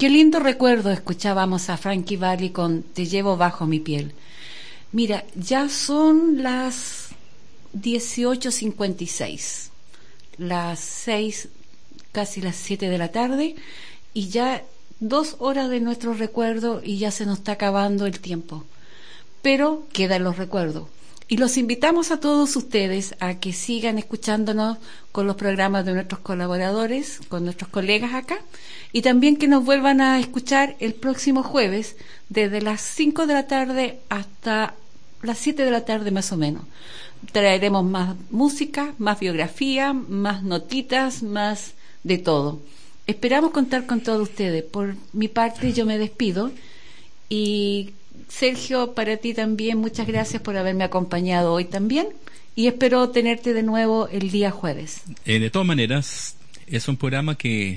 Qué lindo recuerdo escuchábamos a Frankie Valli con Te llevo bajo mi piel. Mira, ya son las dieciocho cincuenta y seis, las seis, casi las siete de la tarde, y ya dos horas de nuestro recuerdo y ya se nos está acabando el tiempo. Pero quedan los recuerdos. Y los invitamos a todos ustedes a que sigan escuchándonos con los programas de nuestros colaboradores, con nuestros colegas acá, y también que nos vuelvan a escuchar el próximo jueves desde las cinco de la tarde hasta las siete de la tarde más o menos. Traeremos más música, más biografía, más notitas, más de todo. Esperamos contar con todos ustedes. Por mi parte yo me despido y Sergio, para ti también muchas gracias por haberme acompañado hoy también y espero tenerte de nuevo el día jueves. Eh, de todas maneras, es un programa que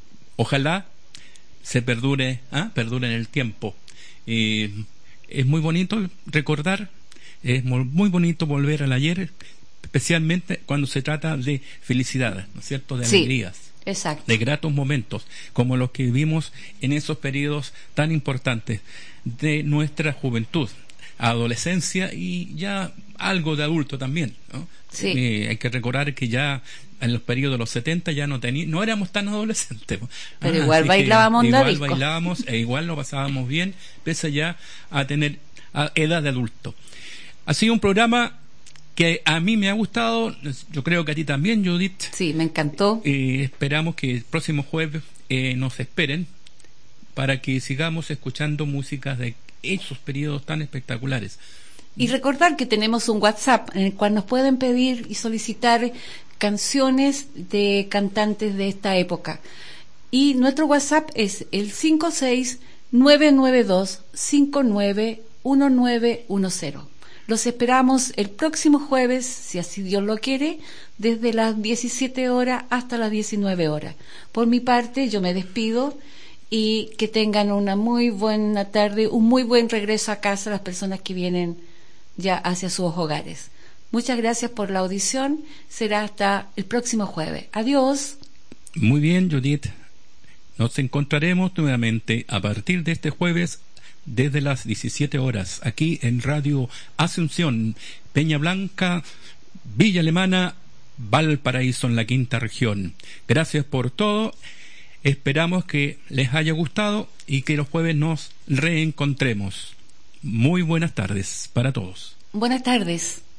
ojalá se perdure, ¿ah? perdure en el tiempo. Eh, es muy bonito recordar, es muy, muy bonito volver al ayer, especialmente cuando se trata de felicidad, ¿no es cierto?, de sí, alegrías. Exacto. De gratos momentos, como los que vivimos en esos periodos tan importantes de nuestra juventud, adolescencia y ya algo de adulto también, ¿no? Sí. Eh, hay que recordar que ya en los periodos de los setenta ya no tení, no éramos tan adolescentes. Pero ah, igual bailábamos igual disco. bailábamos e igual lo pasábamos bien, pese ya a tener a edad de adulto. Ha sido un programa que a mí me ha gustado, yo creo que a ti también, Judith. Sí, me encantó. Eh, esperamos que el próximo jueves eh, nos esperen para que sigamos escuchando músicas de esos periodos tan espectaculares. Y recordar que tenemos un WhatsApp en el cual nos pueden pedir y solicitar canciones de cantantes de esta época. Y nuestro WhatsApp es el cinco seis nueve nueve dos cinco nueve uno nueve uno cero. Los esperamos el próximo jueves, si así Dios lo quiere, desde las diecisiete horas hasta las diecinueve horas. Por mi parte, yo me despido y que tengan una muy buena tarde, un muy buen regreso a casa las personas que vienen ya hacia sus hogares. Muchas gracias por la audición. Será hasta el próximo jueves. Adiós. Muy bien, Judith. Nos encontraremos nuevamente a partir de este jueves desde las diecisiete horas, aquí en Radio Asunción, Peña Blanca, Villa Alemana, Valparaíso, en la quinta región. Gracias por todo. Esperamos que les haya gustado y que los jueves nos reencontremos. Muy buenas tardes para todos. Buenas tardes.